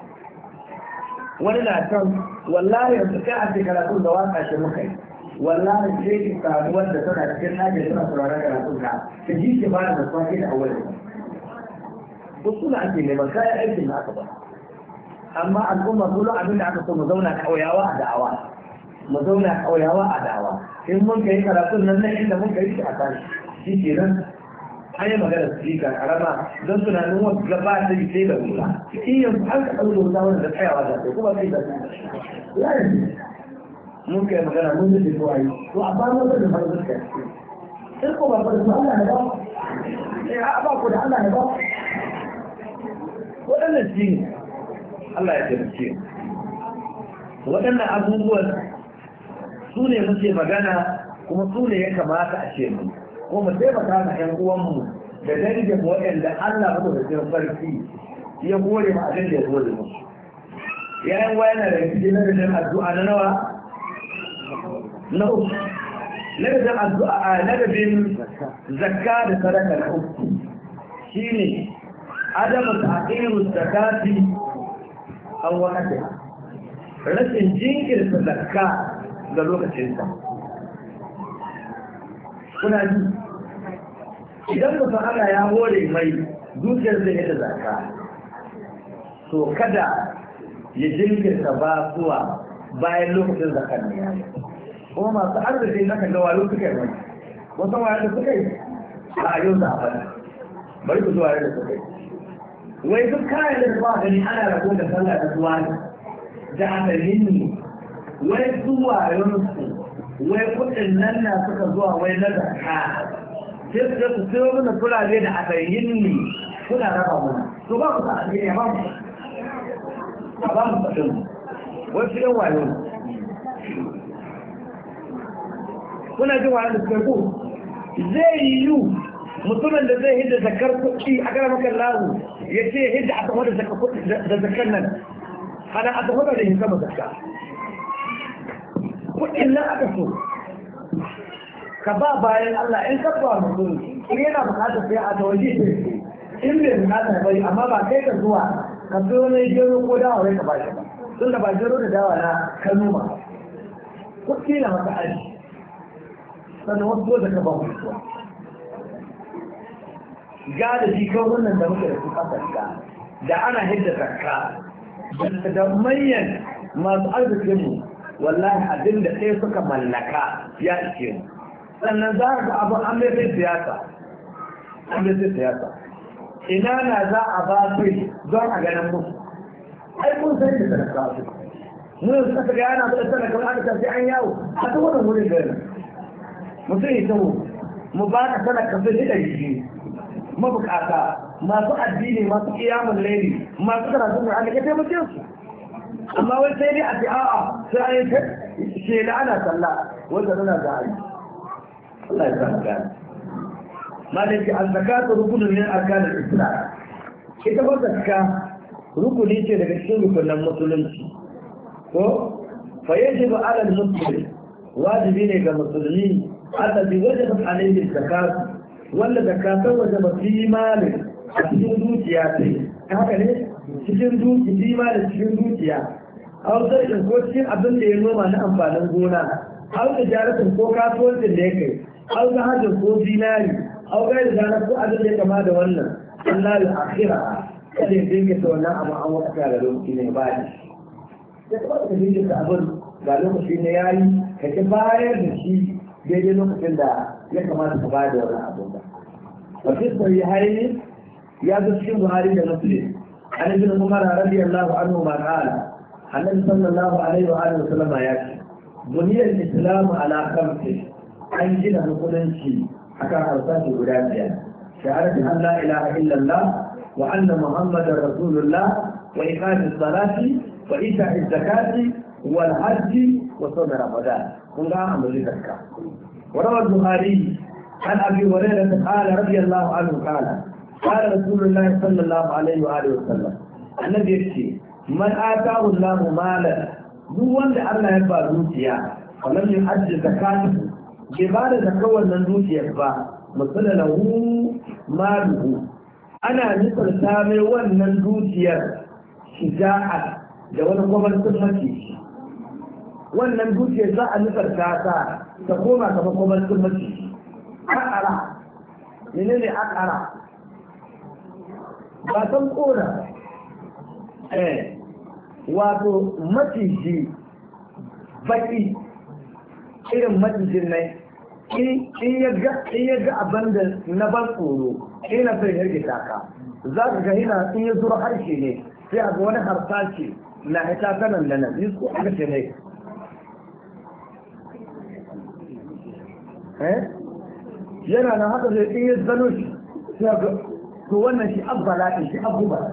wani na can wallahi yanzu kai a ce karatu da waka shi muka yi wallahi sai ki samu wanda tana cikin hajji suna sauraron karatu ka ka ji ki fara da sauki da awali ko suna ake neman kayan aikin na aka ba amma al'umma kullum abin da aka so mu zauna kauyawa a da'awa mu zauna kauyawa a da'awa in mun kai karatun nan inda mun kai shi a tashi shi ke nan an yi magana sika karama don tunanin wasu gaba ta yi sai da wuta in yanzu an ka ɗauka wuta wanda da tsayawa da ta kuma sai da su mun kai magana mun da zuwa yi to a ba mu da farzar ka sai ko ba farzar Allah ne ba a ba ku da Allah ne ba waɗannan shi ne Allah ya taimake waɗannan abubuwan su ne muke magana kuma su ne ya kamata a ce mu ko mu taimaka ma ƴan uwanmu da dangin waɗanda Allah mutu da cikin farki ya gore ma abin da ya gore mu yayin wayana da cikin ladabin addu'a na nawa na uku ladabin addu'a ladabin zakka da sadaka na uku shine adamu ta'khiru zakati an waqtiha rashin jinkirta zakka ga lokacinsa kuna ji idan mutum ana ya hore mai dukiyar zai da zakka to kada ya jinkirta ba zuwa bayan lokacin zakkar ne ya kuma masu arziki na kan gawa lokacin mai wasu wayar da suka yi a yau da abada bari ku zuwa yadda suka yi wai duk kayan da ba gani ana rago da sallah da zuwa da asalin ne wai zuwa yansu wai kudin nan na suka zuwa wai na zakka sai su sayo mana turare da asalin ne suna raba mana to ba ku sa ya ba mu a ba mu sadin wai su yan wayo kuna jin wayo da suka ko zai yi mutumin da zai hidda zakar kuɗi a gara maka lahu ya ce hidda a tafi da zakar nan ana a tafi da yin sama zakka kuɗin nan aka so ka ba bayan Allah in ka ba mutum in yana bukatar sai a tawaji in bai bukatar bari amma ba kai ka zuwa ka so ne gero ko dawa wai ka ba shi ba tun da ba gero da dawa na ka noma kuɗi na maka aji sannan wasu da ka ba mutuwa galibi kan wannan da muke da su kasarka da ana hidda zakka da manyan masu arzikinmu wallahi abin da ɗaya suka mallaka ya ishe mu sannan za ka abu an bai sai siyasa an bai sai siyasa ina na za a ba su don a ganin musu ai kun sai da sadaka su mu yanzu kasa ga yana da sadaka kamar aka tafi an yawo a ta wannan wurin gari mutum ya taho mu ba ka sadaka sai da yi mabukata masu addini masu kiyamun laili masu karatun da aka taimake su amma wai sai dai a ce a'a sai an yi shela ana sallah wanda nuna ga hari Allah ya sa gani malaki az-zakatu rukunun min arkanil islam ita ba zakka rukuni ce daga cikin rukunan musulunci ko fa yajibu ala al-muslim wajibi ne ga musulmi alladhi wajaba alayhi zakatu wanda zakatan wajaba fi malin a cikin dukiya ce haka ne cikin dukiya da cikin dukiya auzar in ko cikin abin da ya noma na amfanin gona auza jaratin ko kasuwancin da ya kai auza hajjin ko zinari auza da zanar ko abin da ya kama da wannan Allah da akhira kada ya dinga ta wannan abu an wata da lokaci ne ba ne ya kuma ka dinga ta abin ga lokaci ne yayi ka ki bayar da shi daidai lokacin da ya kamata ka bayar da wannan abin ba wasu sahihaini ya zo cikin Buhari da Muslim an ibn Umar radiyallahu anhu ma qala annabi sallallahu alaihi wa alihi wasallam ya ce buniyar islamu ala khamsi an gina musulunci akan harsashi guda biyar shahadatu an la ilaha illallah wa anna muhammadar rasulullah wa iqamis salati wa ita'iz zakati wal hajji wa sawm ramadan kun ga amali zakka wa rawa al-bukhari an abi hurairah qala radiyallahu anhu qala rasulullah sallallahu alaihi wa alihi wasallam annabi yace man atahu Allahu malan duk wanda Allah ya ba dukiya kamar yin hajji zakatu bai ba da zakar wannan dukiyar ba musala lahu maluhu ana misalta mai wannan dukiyar shija'a da wani gwamnatin mace wannan dukiyar za a misalta ta koma kamar gwamnatin mace akara menene akara ba san kona wato maciji baki irin macijin nan in ya ga abin da na ban tsoro ina sai hirgita ka za ka ga hina in ya zura harshe ne sai a ga wani harsace na hita kanan da nan yi ko aka ce ne yana na haka zai in ya zano shi sai ga to wannan shi abbala shi abubuwa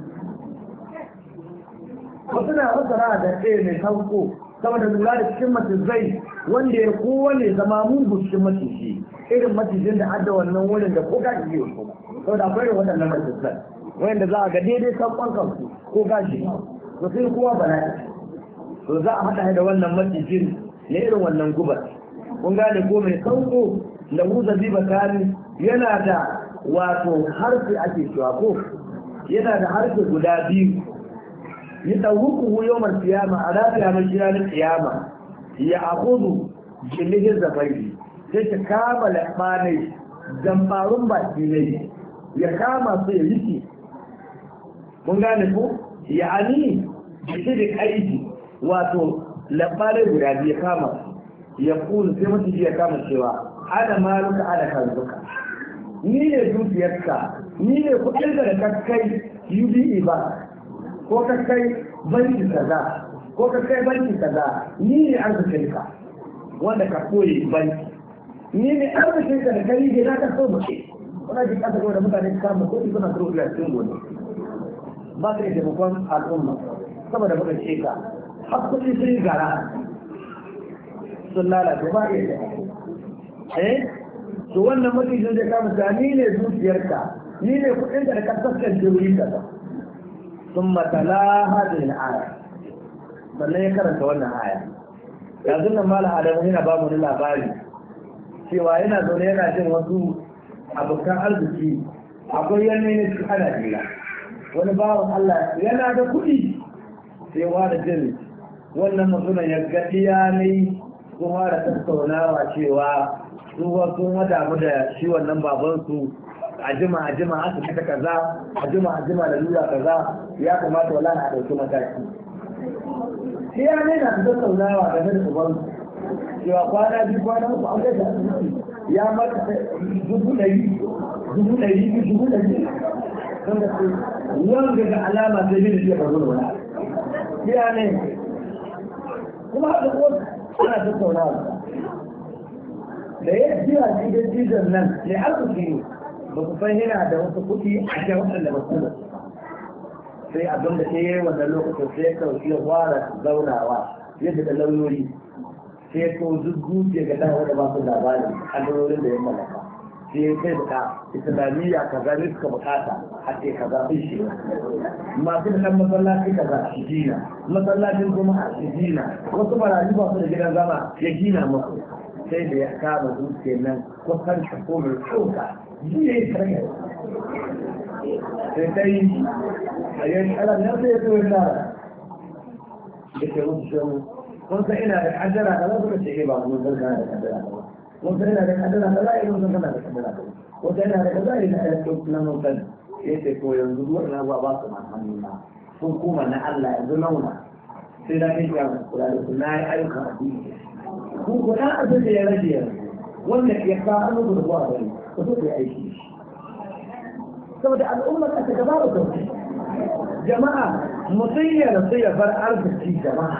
wasu na masara da ɗaya mai sauko saboda lura da cikin macizai wanda ya kowane zama mugu cikin maciji irin macijin da adda wannan wurin da ko gashi zai wasu saboda akwai da waɗannan macizai wanda za a ga daidai sankon kansu ko gashi to sai kowa bala'i to za a haɗa da wannan macijin na irin wannan gubar kun gane ko mai sauko da huza ziba kani yana da wato harshe ake cewa ko yana da harshe guda biyu يتوقه يوم القيامة على قيام الجلال القيامة يأخذ جله الزفير تتكامل أحماني جنبارون باتيني يكاما سيريكي من قالكو يعني بشرك أيدي واتو لبالي برادي يكاما يقول سيمتي جي يكاما سوا أنا مالك أنا كالبك نيني جوتي يكا نيني كتلك لكاكي يبي إباك ko ka kai banki kaza ko ka kai banki kaza ni ne arzikin ka wanda ka koyi banki ni ne arzikin ka da kai ne za ka so mu ce kuna ji kasa da mutane su kama ko suna turo da cikin gona ba ka da taimakon al'umma saboda baka ce ka har kuɗi sun yi gara sun lalace ba iya da to wannan mutum zai kama ta ni ne zuciyarka ni ne kuɗin da ka taskance wuri kaza ثم تلا هذه الآية sannan ya karanta wannan aya yanzu nan mala adamu yana ba mu labari cewa yana zaune yana jin wasu abokan arziki akwai yanayi ne su ana jira wani bawan Allah yana da kuɗi sai wada jin wannan mutumin ya gaɗiya ne sun wada tattaunawa cewa sun wada mu da shi wannan babansu a jima aka fita kaza a jima da lura kaza ya kamata wala a ɗauki mataki shi ya ne na fitar saunawa game da uban cewa kwana biyu kwana uku an gaisa asibiti ya mata dubu ɗari don da su wanga ga alama sai bin da ya faru da wani shi ya ne kuma haka ko ana tattaunawa da ya jiya jidan nan ne arziki ba ku san yana da wasu kuɗi a kan waɗanda ba su sai abin da ta yi wannan lokacin sai ya kauci ya fara zaunawa yadda da lauyoyi sai ya kawo zuciya ga dan wanda ba su labarin allurorin da ya mallaka sai ya kai buka islamiyya kaza ne suka bukata a ce kaza sun shi masu da kan masallaci kaza a gina masallacin kuma a gina wasu marayu ba su da gidan zama ya gina musu sai da ya kama zuciya nan kusan ta komai tsoka jiye karga sai dai a yanzu ala na sai ya tsoye na da ke musu shanu kun san ina da kaddara da za su ce ba mun zarga da kaddara ba kun san ina da kaddara da za a yi mun zarga da kaddara ba kun san ina da kaddara da ya tsoye na mun san ya ce ko yanzu duwar na ba su ma hannu na sun kuma na Allah yanzu nauna sai da kai ya kula da su na yi ayyukan addini kun kuna abin da ya rage yanzu wanda ya ka hannu da zuwa gari ko so kai aiki saboda al'ummar ta gaba da sauki jama'a mutum ya rasu ya bar arziki jama'a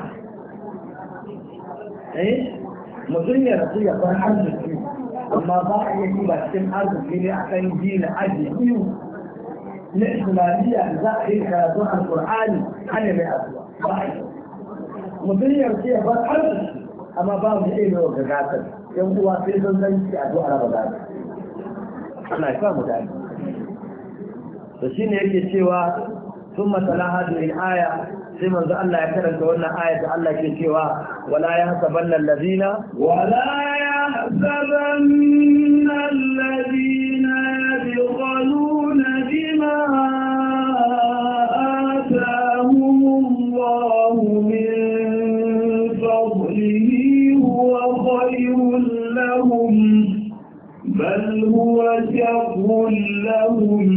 mutum ya rasu ya bar arziki amma ba a yi ba cikin arziki ne akan gina aji biyu na islamiyya za a yi karatun alkur'ani ana mai azuwa ba a yi mutum ya rasu ya bar arziki amma ba mu iya yi wa gagatar yan uwa sai sun san shi a zuwa raba gado ana sa mu dani to shine yake cewa thumma tala hadhihi al-aya sai manzo Allah ya karanta wannan aya da Allah ke cewa wala yahsabanna alladhina yabkhaluna bima atahum Allah min fadlihi huwa khayrun lahum bal huwa sharrun lahum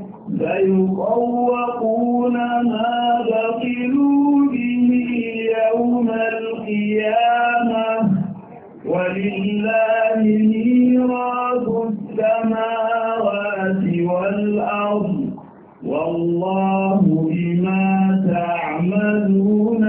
سيطوقون ما بخلوا به يوم القيامة ولله ميراث السماوات والله بما تعملون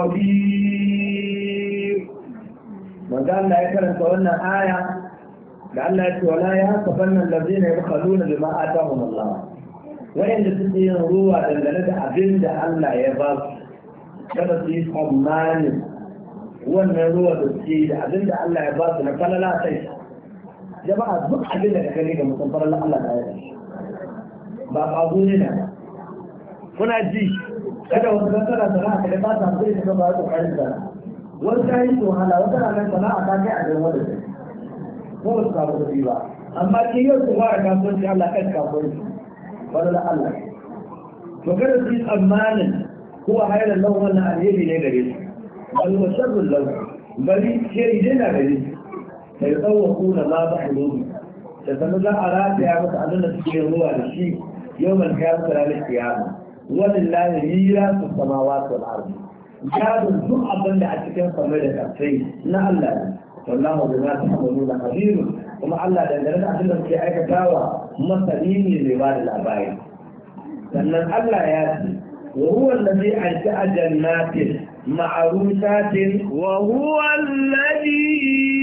خبير. وقال لا يكرم سوالنا آية لأن ولا يحسبن الذين يبخلون بما آتاهم الله وإن تسير روى لأن أبند الله يبخل kada su yi tsammanin wannan ruwa da suke da abin da Allah ya ba su na falala sai jama'a duk abin da ka gani ga mutum falala Allah ta yi ba ƙazo ne na kuna ji kada wasu kankana sana'a ka da ba ta zai ta ba su ƙarin sana wani ta yi wahala wata ranar sana'a ta kai a garin wadda ta ko ba su samu kuɗi ba amma ke yau su fara kasuwanci Allah kan kasuwanci falala Allah to kada su yi tsammanin هو هذا اللون أن يبي لغيره بل هو شر اللون بل شيء جنا غيره فيطوقون ما بحلوه فسنزع أراد يا متعلمة تشيروا على الشيء يوم القيامة لا القيامة ولله ميراث السماوات والأرض جاد الجمعة بل أتكلم فمدة الشيء نعلم والله بما تحملون خبير وما الله لأننا أحلم في أي كتاوى مثلين لبعض الأبائل لأن الله يأتي وهو الذي أنشأ جنات معروشات وهو الذي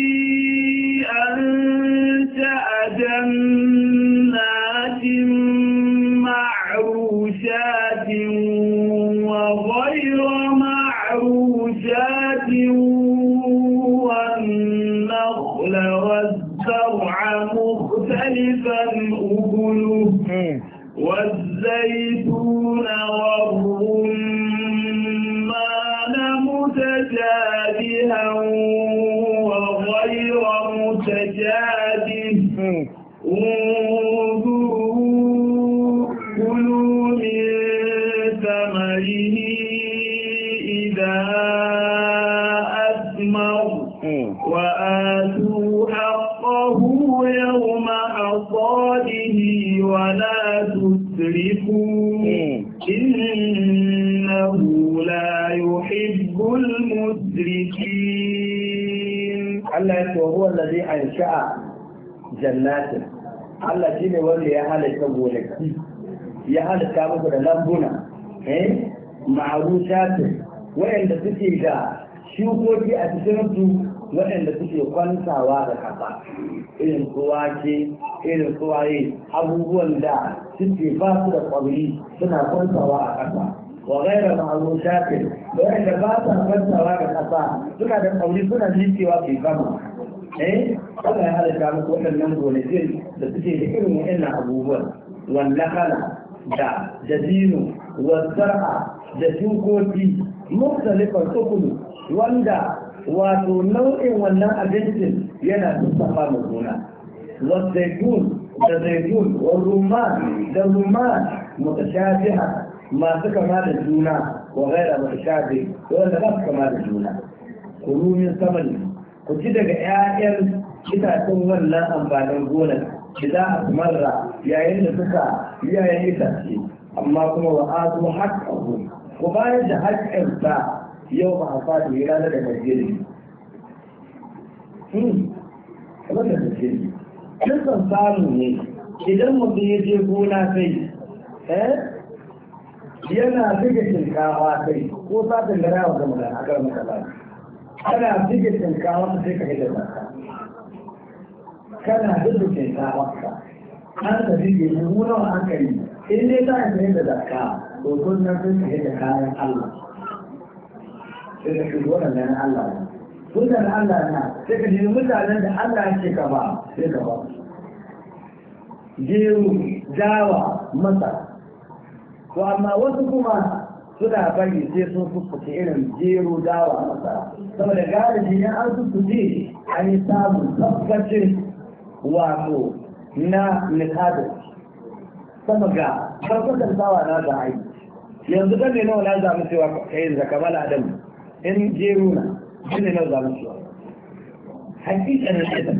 أنشأ جنات معروشات وغير معروشات والنخل والزرع مختلفا أكله والزيتون والرمان متشابها وغير متشابه انظروا كلوا من ثمره إذا أثمر وآتوا حقه يوم حصاده ولا تسرفوا إنه لا يحب المسرفين. الله هو الذي أنشأ جنات الله جيني ولي يا هلا يسوولك يا هلا كابوك لنبنا معروشات وإن تسيجا shukoki a cikinsu waɗanda suke kwantawa da ƙasa irin tsuwake irin tsuwaye abubuwan da suke ba su da ƙwari suna kwantawa a ƙasa wa gaira ma'azu shafin waɗanda ba sa kwantawa da ƙasa suna da ƙwari suna jikewa ke sama Allah ya halitta muku waɗannan gonakin da suke da irin waɗannan abubuwan wanda kala da dino wasar'a da shukoki muktalifar tukulu wanda wato nau'in wannan abincin yana tsafa mu gona wazaitun da zaitun wa rumman da rumman mutashabiha masu kama da juna wa gaira mutashabi wanda ba su kama da juna kulu min samani ku ci daga 'ya'yan itacen wannan amfanin gonar idan asmarra yayin da suka yayin itace amma kuma wa azu haqqahu ku bayar da haƙƙinsa yau ba a fadi ya ranar da gajeri kamar da gajeri dukkan samu ne idan mutum ya je gona sai yana buga shinkawa sai ko satin da rawa ga magana a kan matsala ana buga shinkawa sai ka hidda zaka kana buga shinkawa ka an ka buga shi gunawa an kari in dai za ka hidda zaka to kun nan sai ka hidda kayan Allah sai ka shigo da nan Allah ne mutanen Allah na sai ka nemi mutanen da Allah ke ka ba sai ka ba gero dawa masa to amma wasu kuma suna bari sai sun fuskuce irin gero dawa masa saboda galibi ya an fuskuce an yi samun tabbacin wato na nisabin sama ga farkon sawa na da aiki yanzu kan ne nawa na zamu cewa kai zakamala adamu in jeru na shi ne nan zamu cewa hakikanin ɗaya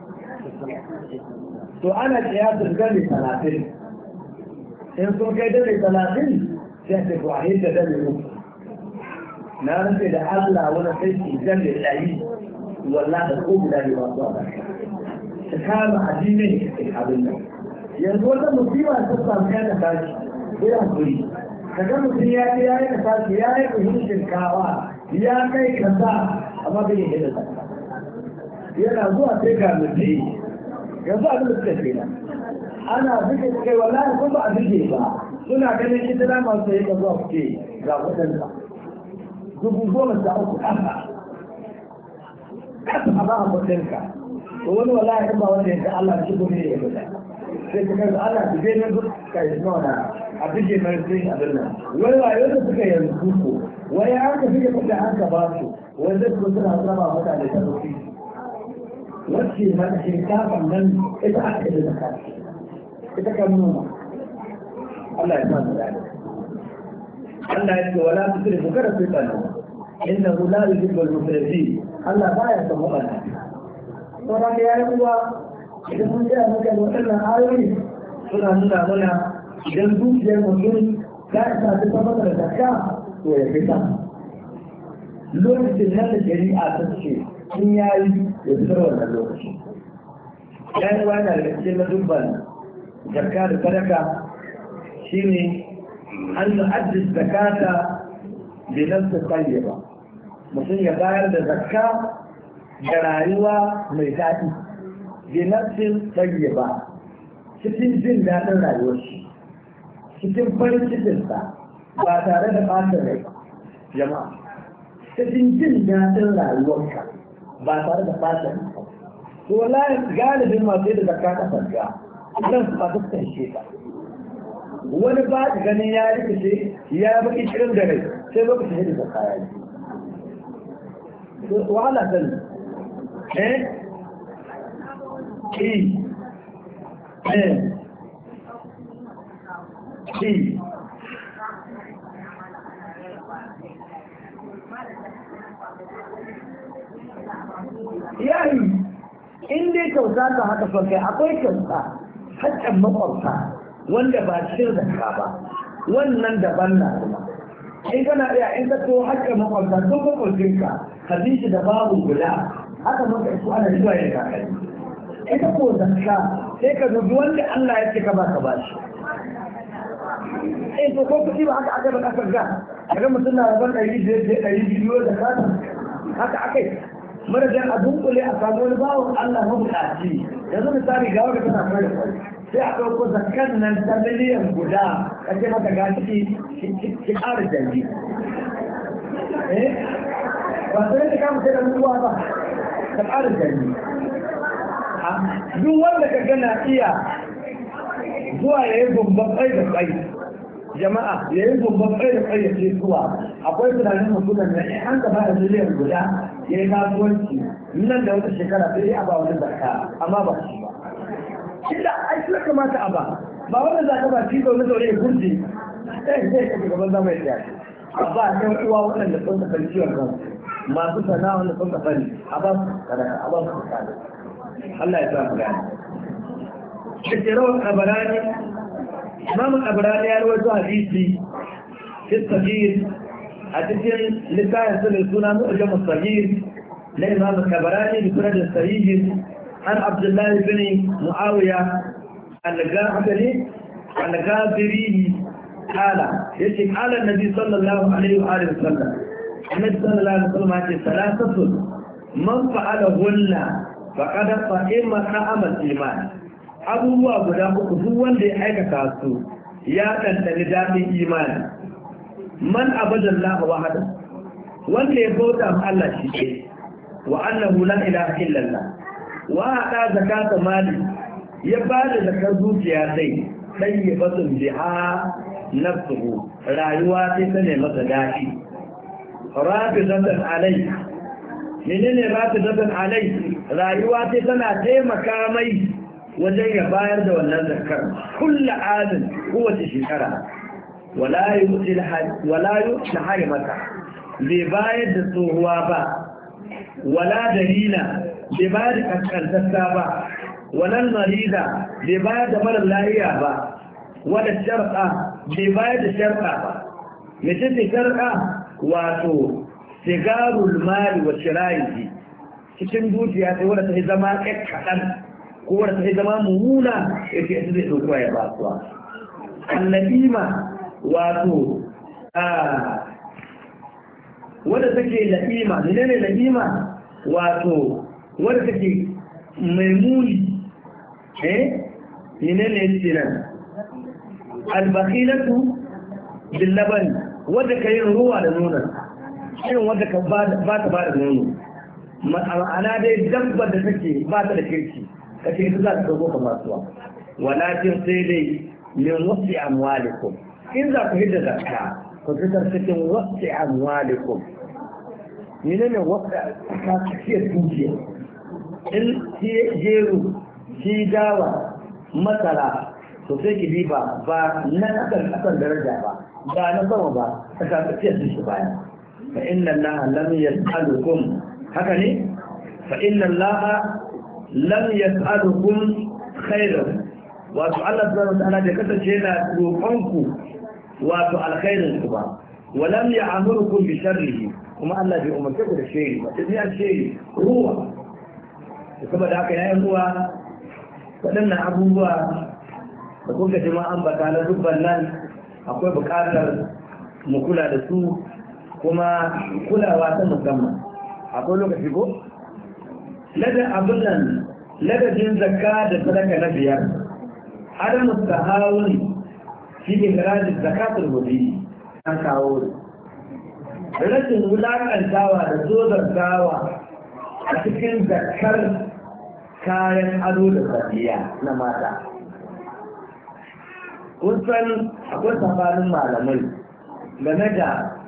to ana kiyasin gane 30 in sun kai dare 30 sai ta ku ahidda dare uku na rufe da Allah wani sai ki dare 100 wallahi da ko guda ne ba su a ta kama addinin abin nan yanzu wata musiba ta samu ya ta tashi ya hankuri kaga mutum ya ce ya yi kasashe ya yi kuhin shinkawa ya kai kaza amma bai yi da zakka yana zuwa sai ga mutum yanzu abin da suka ce ana buge kai wallahi ko ba a buge ba suna ganin ita da masu yi ka zuwa kuke ga waɗanda 10,000 ƙasa ƙasa a ba a mutunka to wani wallahi in ba wanda yanzu Allah shi gobe ya guda sai ka kai Allah su bai nan kai nuna a buge mai sai a birnin wai wayo da suka yanzu ko wai an ka buge kuɗi an ka ba su wanda su suna raba mutane da rufi wacce mata shinkafan nan ita aka yi da kashi ita kan nuna Allah ya samu dani Allah ya ce wala tusrifu kada ku tsano innahu la yuhibbul musrifin Allah baya son mutane to ran ya yi uwa idan mun ga maka wannan ayoyi suna nuna mana idan zuciyar mutum ta ta ta mata da zakka to ya fita lokacin nan da shari'a ta ce in yayi ya fitar wannan lokaci ya yi wani da cikin na dubban zakka da sadaka shine an nu'addi zakata bi nafsi tayyiba mutum ya bayar da zakka da rayuwa mai daɗi bi nafsi tayyiba cikin jin daɗin rayuwar shi cikin farin cikinsa ba tare da ɓata rai jama'a cikin jin daɗin rayuwarka ba tare da ɓata rai to wallahi galibin masu yadda zakka ka farga nan su ba dukkan shi ka wani ba ka ganin ya rikice ya baki shirin da rai sai lokacin da zakka ya yi wahala sani yayi in dai kyauta ta haka sosai akwai kyauta haƙƙin makwabta wanda ba cikin zakka ba wannan daban na kuma in kana iya in ka to haƙƙin makwabta to makwabcinka ka bi shi da babu guda haka maka isu ana zuwa yin kakari ita ko zakka sai ka dubi wanda Allah ya ce ka ba shi to ko kuɗi ba haka aka ba kasar ga kaga mutum na rabon 200 da kata haka akai marajan a dunkule a samu wani bawon Allah mabuƙaci yanzu misali ga wanda tana kare sai a ɗauko zakkan nan ta miliyan guda a ce mata ga ki ƙara jalli ba sai da kama sai da ruwa ba ka ƙara jalli duk wanda ka gana iya zuwa ya yi gumban ƙai da ƙai jama'a ya yi gumban ƙai da ƙai ya ce zuwa akwai tunanin mutumin na an gaba da miliyan guda ya yi kasuwanci nan da wata shekara sai ya ba wani zakka amma ba shi ba inda ai shi kamata a ba wanda za ka ba shi zaune zaune ya kurje sai ka gaban zama ya tsaya a ba ɗan uwa waɗanda sun ka sani ciwon kan masu sana'a wanda sun ka sani a ba su sadaka a ba su sadaka Allah ya sa mu gane shekarar abarani imamu abarani ya rawaito hadisi fi sagir a cikin littafin sa mai suna mu'jam as-sagir na imam al-kabarani bi sanad sahih an abdullah ibn muawiya al-ghaziri qala yace qala an-nabi sallallahu alaihi wa alihi wasallam annabi sallallahu alaihi wasallam yace salatatu man fa'ala hunna faqad fa'ima ta'amal iman abubuwa guda uku duk wanda ya aikata su ya dandani dadin imani man abadallah wahada wanda ya bauta ma Allah shi ke wa annahu la ilaha illallah wa hada zakata mali ya bada zakar zuciya sai ya basu biha nafsuhu rayuwa sai ta ne masa daɗi rafidatan alai menene rafidatan alai rayuwa sai tana taimaka mai wajen ya bayar da wannan zakar kullu adin kowace shekara wala yu'ti harimata bai bayar da tsohuwa ba wala dalila bai bayar da kaskantarta ba wala marida bai bayar da mara lahiya ba wala sharqa bai bayar da sharqa ba mace ce sharqa wato sigarul mali wa shirayi cikin dukiya sai wanda ta zama kaɗan ko wanda ta zama mummuna yake ita zai ɗauka ya basuwa annabima wato wadda take la'ima ne la'ima wato wadda take mai muni ne tsinan albakilatu billaban wadda ka yin ruwa da nuna irin wadda ka ba ta ba da nono ma'ana dai dabbar da take ba ta da kirki ka ce su za ta dogo ka masuwa walakin sai dai min wasi amwalikum in za ku hidda zakka ku fitar cikin wasi amwalikum menene wasi ka cikin dukiya in jeru shi dawa masara to sai ki diba ba na kasan daraja ba ba na sama ba ta ka cikin shi baya fa inna allaha lam yas'alukum haka ne fa inna allaha lam yas'alukum khairan wato Allah subhanahu wa ta'ala da kasance yana roƙonku wato alkhairin ku ba wa lam ya'murukum bi sharrihi kuma Allah bai umarce ku da shiri ba sai an shiri ruwa saboda haka yayin ruwa waɗannan abubuwa da kuka jama'an baka na dubban nan akwai buƙatar mu kula da su kuma kulawa ta musamman akwai lokaci ko ladan abin nan ladajin zakka da sadaka na biyar adamu tahawuni shi ne garajin zakatul wudi an kawo rashin wulakantawa da zozartawa a cikin zakkar kayan ado da safiya na mata kun san akwai sabanin malamai game da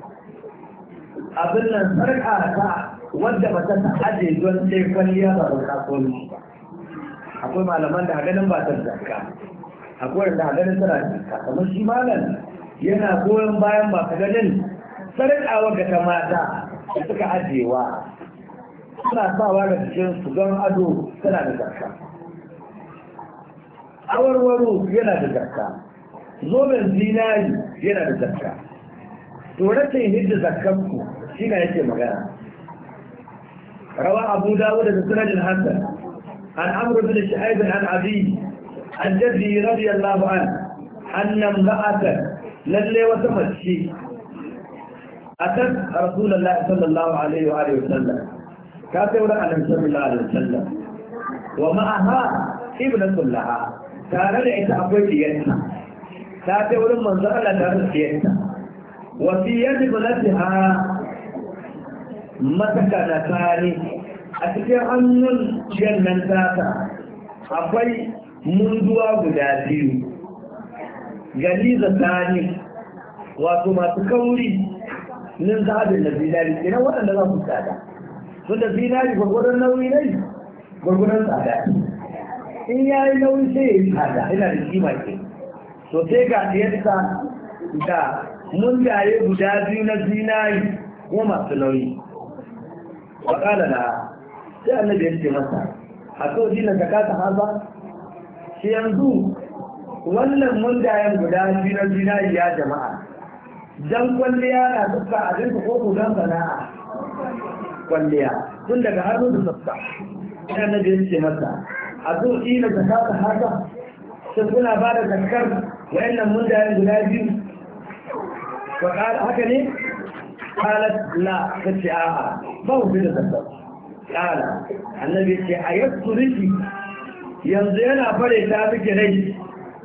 abin nan sarƙa ta wadda mata ta aje don sai kwalliya ba da kasuwanci ba akwai malaman da ganin ba ta zakka akwai da ganin tana zakka kamar shi malam yana goyon bayan ba ka ganin sarƙa wadda ta mata da suka ajewa suna sawa da cikin su don ado tana da zakka awarwaro yana da zakka zoben zinari yana da zakka to rashin hidda zakkanku shi na yake magana روى أبو داود بسند الحسن عن عمرو بن شعيب عن أبيه عن جده رضي الله عنه أن امرأة للي وتمشي أتت رسول الله صلى الله عليه وآله وسلم كاتب عن صلى الله عليه وسلم ومعها ابنة لها كان لعيسى أبوي ديتها كاتب من ذا الله ديتها وفي يد ابنتها matakana ne a cikin hannun jannan tata akwai munduwa guda biyu galiza tani wato masu kauri nin zaɓin da zinari idan waɗanda za su tsada sun da zinari gwagwadon nauyi ne gwagwadon tsada in ya yi nauyi sai ya yi tsada ina da kima ke so sai ga ɗiyarsa da mundaye guda biyu na zinari ko masu nauyi وقال لها sai annabi ya ce masa a so dina zakata haza shi yanzu wannan mundayen guda biyu na zinari ya jama'a dan kwalliya na suka abin ko ku dan sana'a kwalliya tun daga hannu da sassa sai annabi ya ce masa a so dina zakata haza sai kuna ba da zakar wayannan mundayen guda biyu ko haka ne قالت لا تتعاها بوضي لذلك قال النبي يقول رجي ينزينا فريتا بك رجي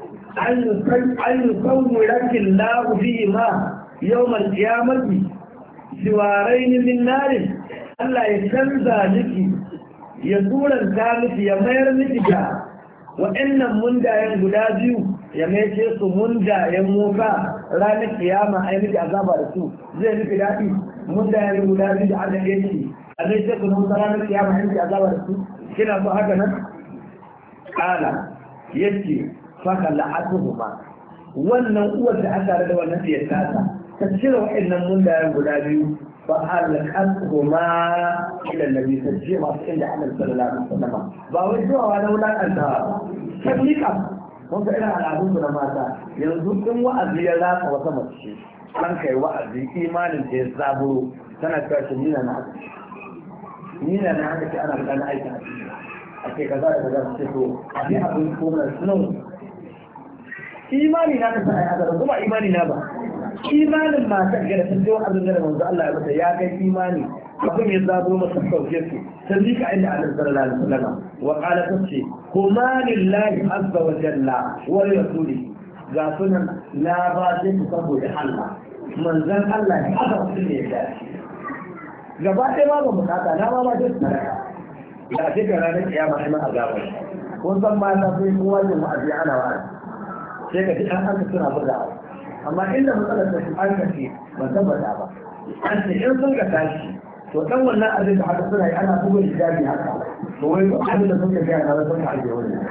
أن يصور لك الله فيما يوم القيامة سوارين من نار ألا يسنزى لك يقول الثالث يمير لك وإن مندا ينقلازيو ya mai ce su mun da ya muka ranar kiyama a yi miki azaba da su zai nufi daɗi mun da ya guda biyu da aka yanki a zai ce su musa ranar kiyama a yi miki azaba da su kina so haka nan ƙala yace faka la'atuhu ma wannan uwar da aka da wannan biyar tasa ta cire wa'annan mun da ya guda biyu fa halakatuhu ma ila nabi ta ce masu inda annabi sallallahu alaihi wasallam ba wai zuwa wani wulakantawa ba tablika kun ga irin al'adunsu na mata yanzu in wa'azi ya rasa wata mace an kai wa'azi imanin da ya zaburo tana cewa shi nina na haka nina na haka ce ana buƙatar aikin a ce kaza da kaza su ce to a bi abin komai sunan imani na ka sa'a haka kuma imani na ba imanin matar gada sun je wa'azin da manzo Allah ya mata ya kai imani abin ya zabo masa sauke su ta zika inda Allah sallallahu alaihi wasallam wa qala tace kuma lillahi azza wa jalla wa rasuli ga sunan na ba shi saboda Allah manzon Allah ya aka mutum ne ya gaba ɗaya ma ba bukata na ma ba shi saraka da ake ga ranar kiyama sai ma azaba kun san mata sai kowa ne wa'azi ana wa'azi sai ka ji an aka suna bugawa amma inda matsalar da su an kashe ba tabbata ba an ce in sun ga tashi to dan wannan abin da haka suna yi ana bugun hijabi haka to wai abin da sun ga gaya na sun ka ajiye wani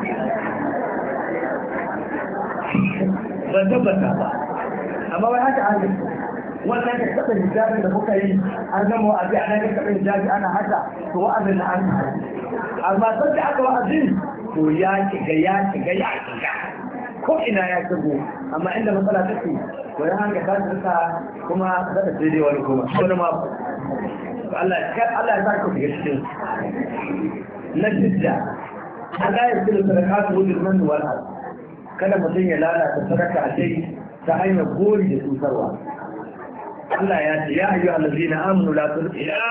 ba tabbata ba amma wai haka an kashe wannan ka taɓa hijabi da muka yi an gama wa'azi a nan ka taɓa hijabi ana haka to wa'azin na an kashe amma sun da aka wa'azin to ya kiga ko ina ya shigo amma inda matsala take to ya hanga ta tsaka kuma za ta sai dai wani kuma wani ma Allah ya saka ku cikin na jidda Allah ya tsira sadaqatu bil man wal al kada mutum ya lalata sadaka a dai ta hanyar gori da tsutarwa Allah ya ce ya ayyuhal ladina amanu la tulqu ya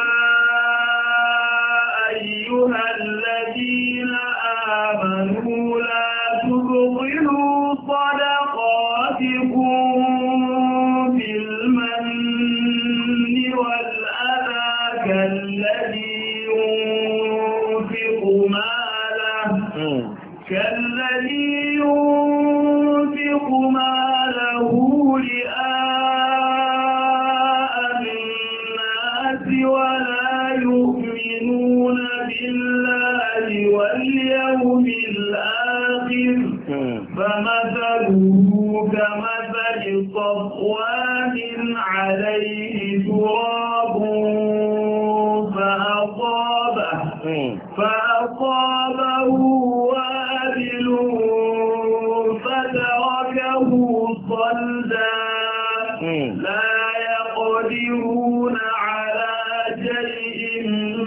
ayyuhal ladina amanu la تبطلوا صدقاتكم بالمن والأذى كالذي ينفق ماله رئاء الناس ولا يؤمنون بالله واليوم الآخر فمثله كمثل صفوان عليه تراب فأصابه وابل فتركه صلدا لا يقدرون على شيء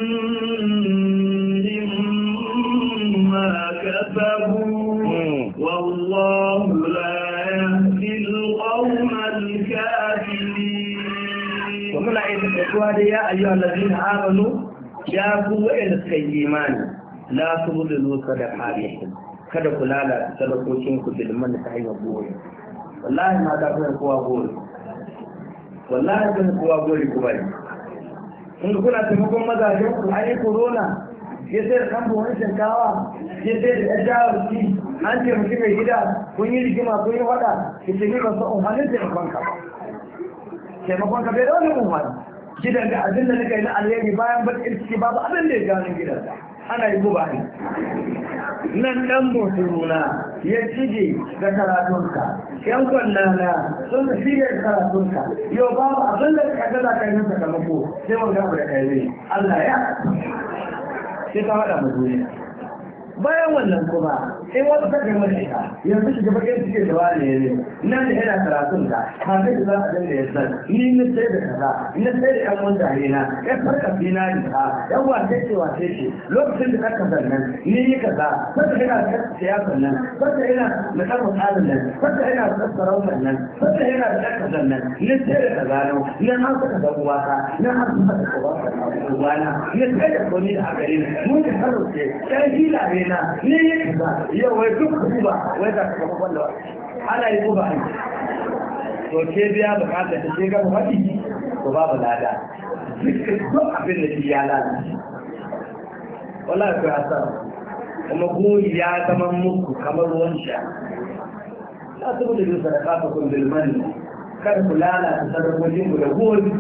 مما كسبوا والله لا يهدي القوم الكافرين. ومن عيد الإخوان يا أيها الذين آمنوا يا قوة الإيمان لا تبذلوا صدقاتكم kada ku lalata sadakokinku da liman ta hanyar goyi wallahi ma ta kuma kowa goyi wallahi kuma kowa goyi ku bari kun ga kuna taimakon mazajen ku an yi corona ya sai da kambo wani shinkawa ya sai da ɗan jawarci an taimaki mai gida kun yi rigima kun yi wada ki ce ni ban san umarnin taimakon ka taimakon ka bai da wani umarni gidan da abin da nika yi na alheri bayan bakin ciki babu abin da ya gano gidansa ana yi guba ne nan ɗan musuluna ya cije da karatunka yan kwannana sun da shige da karatunka yau babu abin da ka gaza ka yi sakamako sai mun gaba da kai Allah ya sai ka faɗa mu duniya bayan wannan kuma in wata ta kai mace ka yanzu shiga bakin cike da wani ne nan da yana karatun ka kafin da za a dinga ya san ni na sai da kaza na sai da yan wanda na ya farka fina da ta yan wace ce lokacin da ka sannan ni yi kaza sai yana da siyasar nan sai yana da karfin tsarin nan sai yana da sarautar nan sai yana da kaza nan ni sai da kaza nan nan an saka da uwata nan an saka da uwana ni sai da komai da aka yi mun ka sarrace sai hilaye na ni yi kaza yau wai duk kuba wai ka kuma wanda ana yi kuba ne to ke biya bukata ta ce gaba faɗi to babu lada duk abin da shi ya lada wallahi ku asar kuma goyi ya zama muku kamar ruwan sha la tubu da sadaqatukum bil manni kada ku lalata sadakokin ku da goyi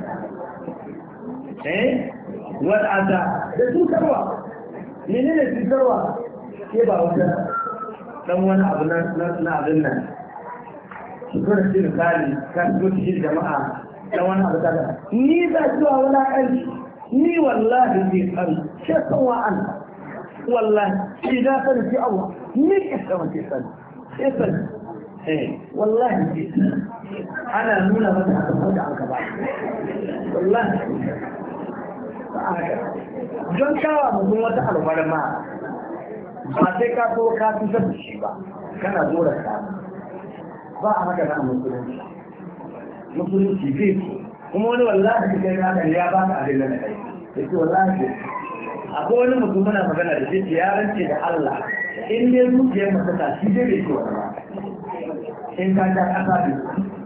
wal ada da tukarwa menene tukarwa ke ba wata dan wani abu na abin nan su kuma shi misali kan zuci jama'a dan wani abu kaza ni ba zuwa wala aiki ni wallahi bi kan shakkan wa an wallahi idan san fi Allah ni ke sama ke san wallahi bi ana nuna mata abin da aka ba wallahi don kawa mutum wata alfarma ba sai ka so ka fitar da shi ba kana zo da ka ba a haka na musulunci musulunci bai kuma wani wallahi ka kai haka ya ba ka abin da kai yace wallahi akwai wani mutum muna magana da shi ya rance da Allah in dai zuciyar masa ta shi dai bai ce wani ba in ka ta kasa ne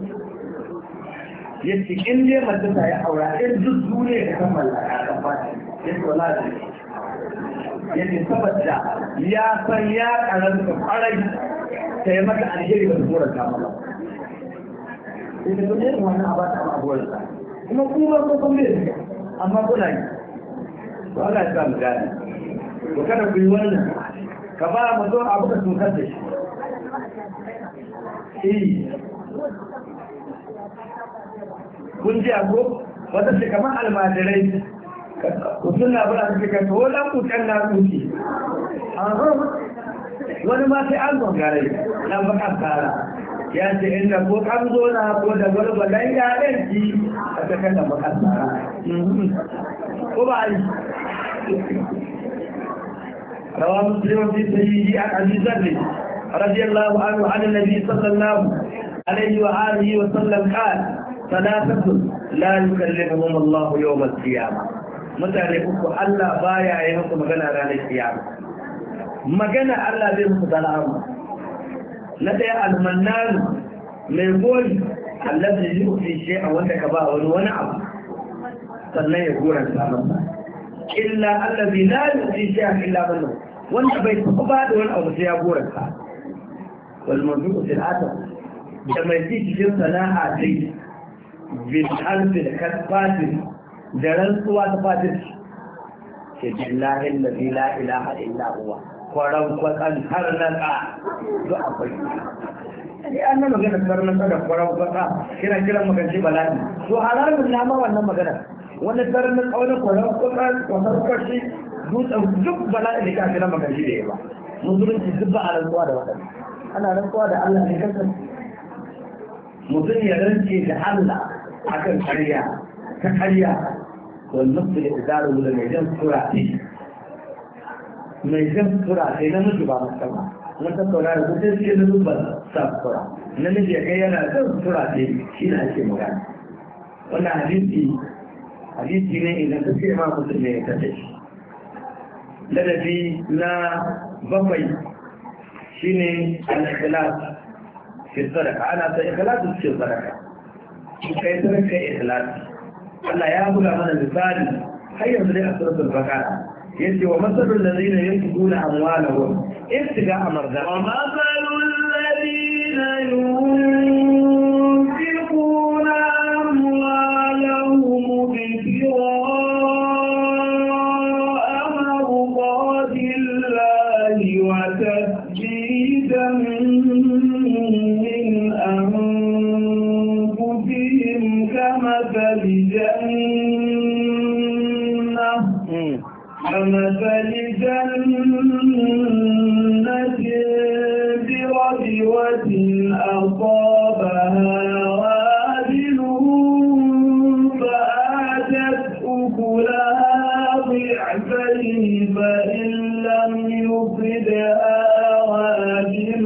yace in dai masa ta ya aura in duk duniya da kan mallaka kan fata yace wallahi yace saboda ya san ya karanta farai sai maka alheri da zuwa ta mala sai da duniya wannan abata ma abuwar kuma kuma ko kuma amma kuna yi to Allah ya samu gani to kada ku yi wannan ka ba mu zo abu da tukar da shi kun ji abu wata ce kamar almajirai ku suna bura su ka to dan kutan na kuci wani ma sai an gongare na baka tsara ya ce inda ko an zo na ko da gwargwadon yaren ji a cikin da baka tsara ko ba yi رواه مسلم في سيده عن ابي ذر رضي الله عنه عن النبي صلى الله عليه واله وسلم قال ثلاثه لا يكلمهم الله يوم القيامه mutane uku Allah baya yi musu magana ranar kiyama magana Allah zai musu dalama na daya almannan mai gori Allah zai yi musu shi a wanda ka ba wani abu sannan ya goranta masa illa allazi la yuti shay'an illa man wanda bai taɓa ba da wani abu sai ya goranta wal mawdu'u fil atam da mai cikin sana'a dai bil harfi da kasfati da rantsuwa ta fatir ce billahi allazi la ilaha illa huwa kwaran kwatsan har na ka duk akwai ne an nan magana karnan da kwaran kwatsa kira maganci bala'i to halarin na ma wannan magana wani karnin wani kwaran kwatsa kwasar kwashi duk bala'i da ka kira maganci da yawa musulunci duk ba a rantsuwa da waɗanda ana rantsuwa da Allah ne kasan mutum ya rance da Allah akan karya ta karya والنص لإداره لميزان سرعتي ميزان سرعتي نمجي بعض السماء نتطور على كتير كده نبال ساب سرعة نمجي كيانا سرعتي شينا شيء مكان وانا حديثي ne idan ta ce ma musulmi ne ta ce ladabi na bakwai shine al-ikhlas fi sadaka ana ta ikhlas fi sadaka kai sadaka ikhlas Allah ya buga mana misali har yanzu dai a suratul baqara yace wa masalul ladina yunfiquna amwalahum ibtiga'a mardat wa masalul ladina yunfiquna amwalahum ibtiga'a mardatillahi wa tasdidan min anfusihim كمثل جنة بربوة أصابها وابل فآتت أكلها ضعفين فإن لم يصبها وابل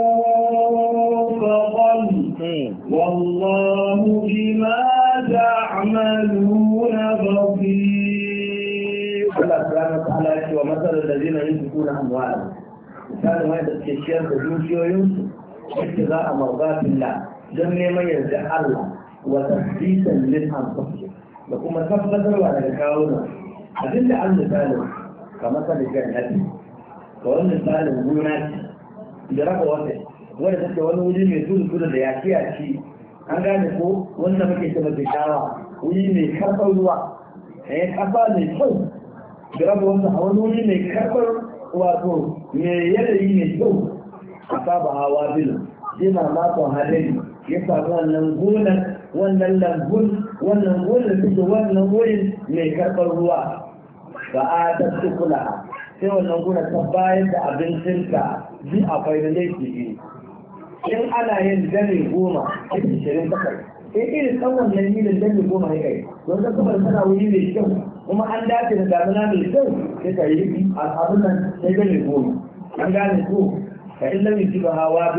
فقل والله بما تعملون بصير Allah subhanahu wa ta'ala yake wa masalan ladina yunfiquna amwalahum kana mai da ciyar da dukiyoyinsu yake za a marzatillah don neman yarda Allah wa tasdiqan lil anfus da kuma tabbatarwa daga kawuna abinda Allah ta yi kamar sa da jannati ga wannan misalin gona da raba wata wanda take wani wuri mai tudu da yaki a ci an gane ko wanda muke cewa da shawa wuri mai karɓar ruwa ƙasa mai kyau da raba wata a wani wuri mai karɓar wato mai yanayi mai kyau a saba hawa bilu yana makon hadari ya samu wannan gonar wannan lambun wannan gonar da wannan wurin mai karɓar ruwa ba a tattu kula sai wannan gonar ta bayar da abincinka ji akwai da laifi in ana yin dare 10 a 20 takar in irin ɗan wannan yinin dare 10 ya kai don ta kamar tana wuri mai kyau kuma an dace da damuna mai kyau sai ka yi a abin nan sai dare 10 an gane ko ka in lamin ci ba hawa bilu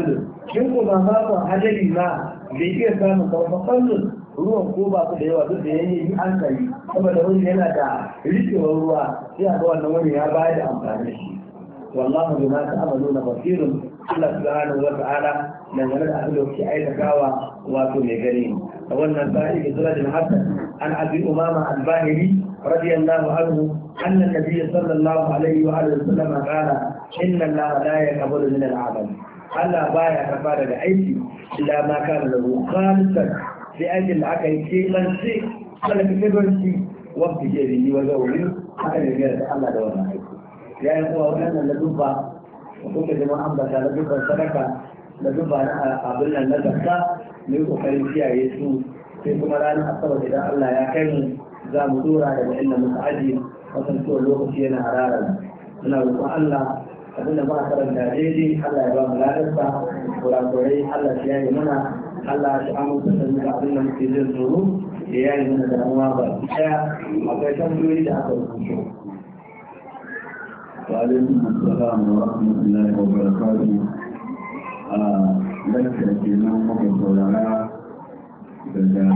in ko ba babu hadari ma bai iya samun kawai ruwan ko ba su da yawa duk da yayi an kai saboda wani yana da rikewar ruwa sai a ga wannan wani ya bayar da amfani da shi wallahu bima ta'maluna basirun Allah subhanahu wa ta'ala dangane da abin da kuke aikatawa wato mai gani a wannan sa'i da suradin hasan an abi umama al-bahiri radiyallahu anhu anna nabiy sallallahu alaihi wa alihi wasallam qala inna allaha la yaqbalu min al-amal Allah baya karba daga aiki illa ma kana lahu khalisan sai aikin da aka yi keɓance kada ka keɓanci wanda ke da yi wa zauri aka yi da Allah da wannan aiki ya yi kuwa wannan na dubba da kuka jama ambata na dubban sadaka da dubba na abin nan na zakka ne kokarin kiyaye su sai kuma ranar asabar idan Allah ya kai mu za mu dora daga inda muka aji kasancewar lokaci yana hararar muna roƙon Allah abin da muka karanta daidai Allah ya ba mu ladarsa kurakurai Allah ya yi mana Allah shi amince da mu abin da muke jin tsoro da ya yi mana damuwa ba ɗaya akwai tambayoyi da aka rubuto. Wa alaikum assalam wa rahmatullahi wa barakatuh. A lantarki nan muka saurara daga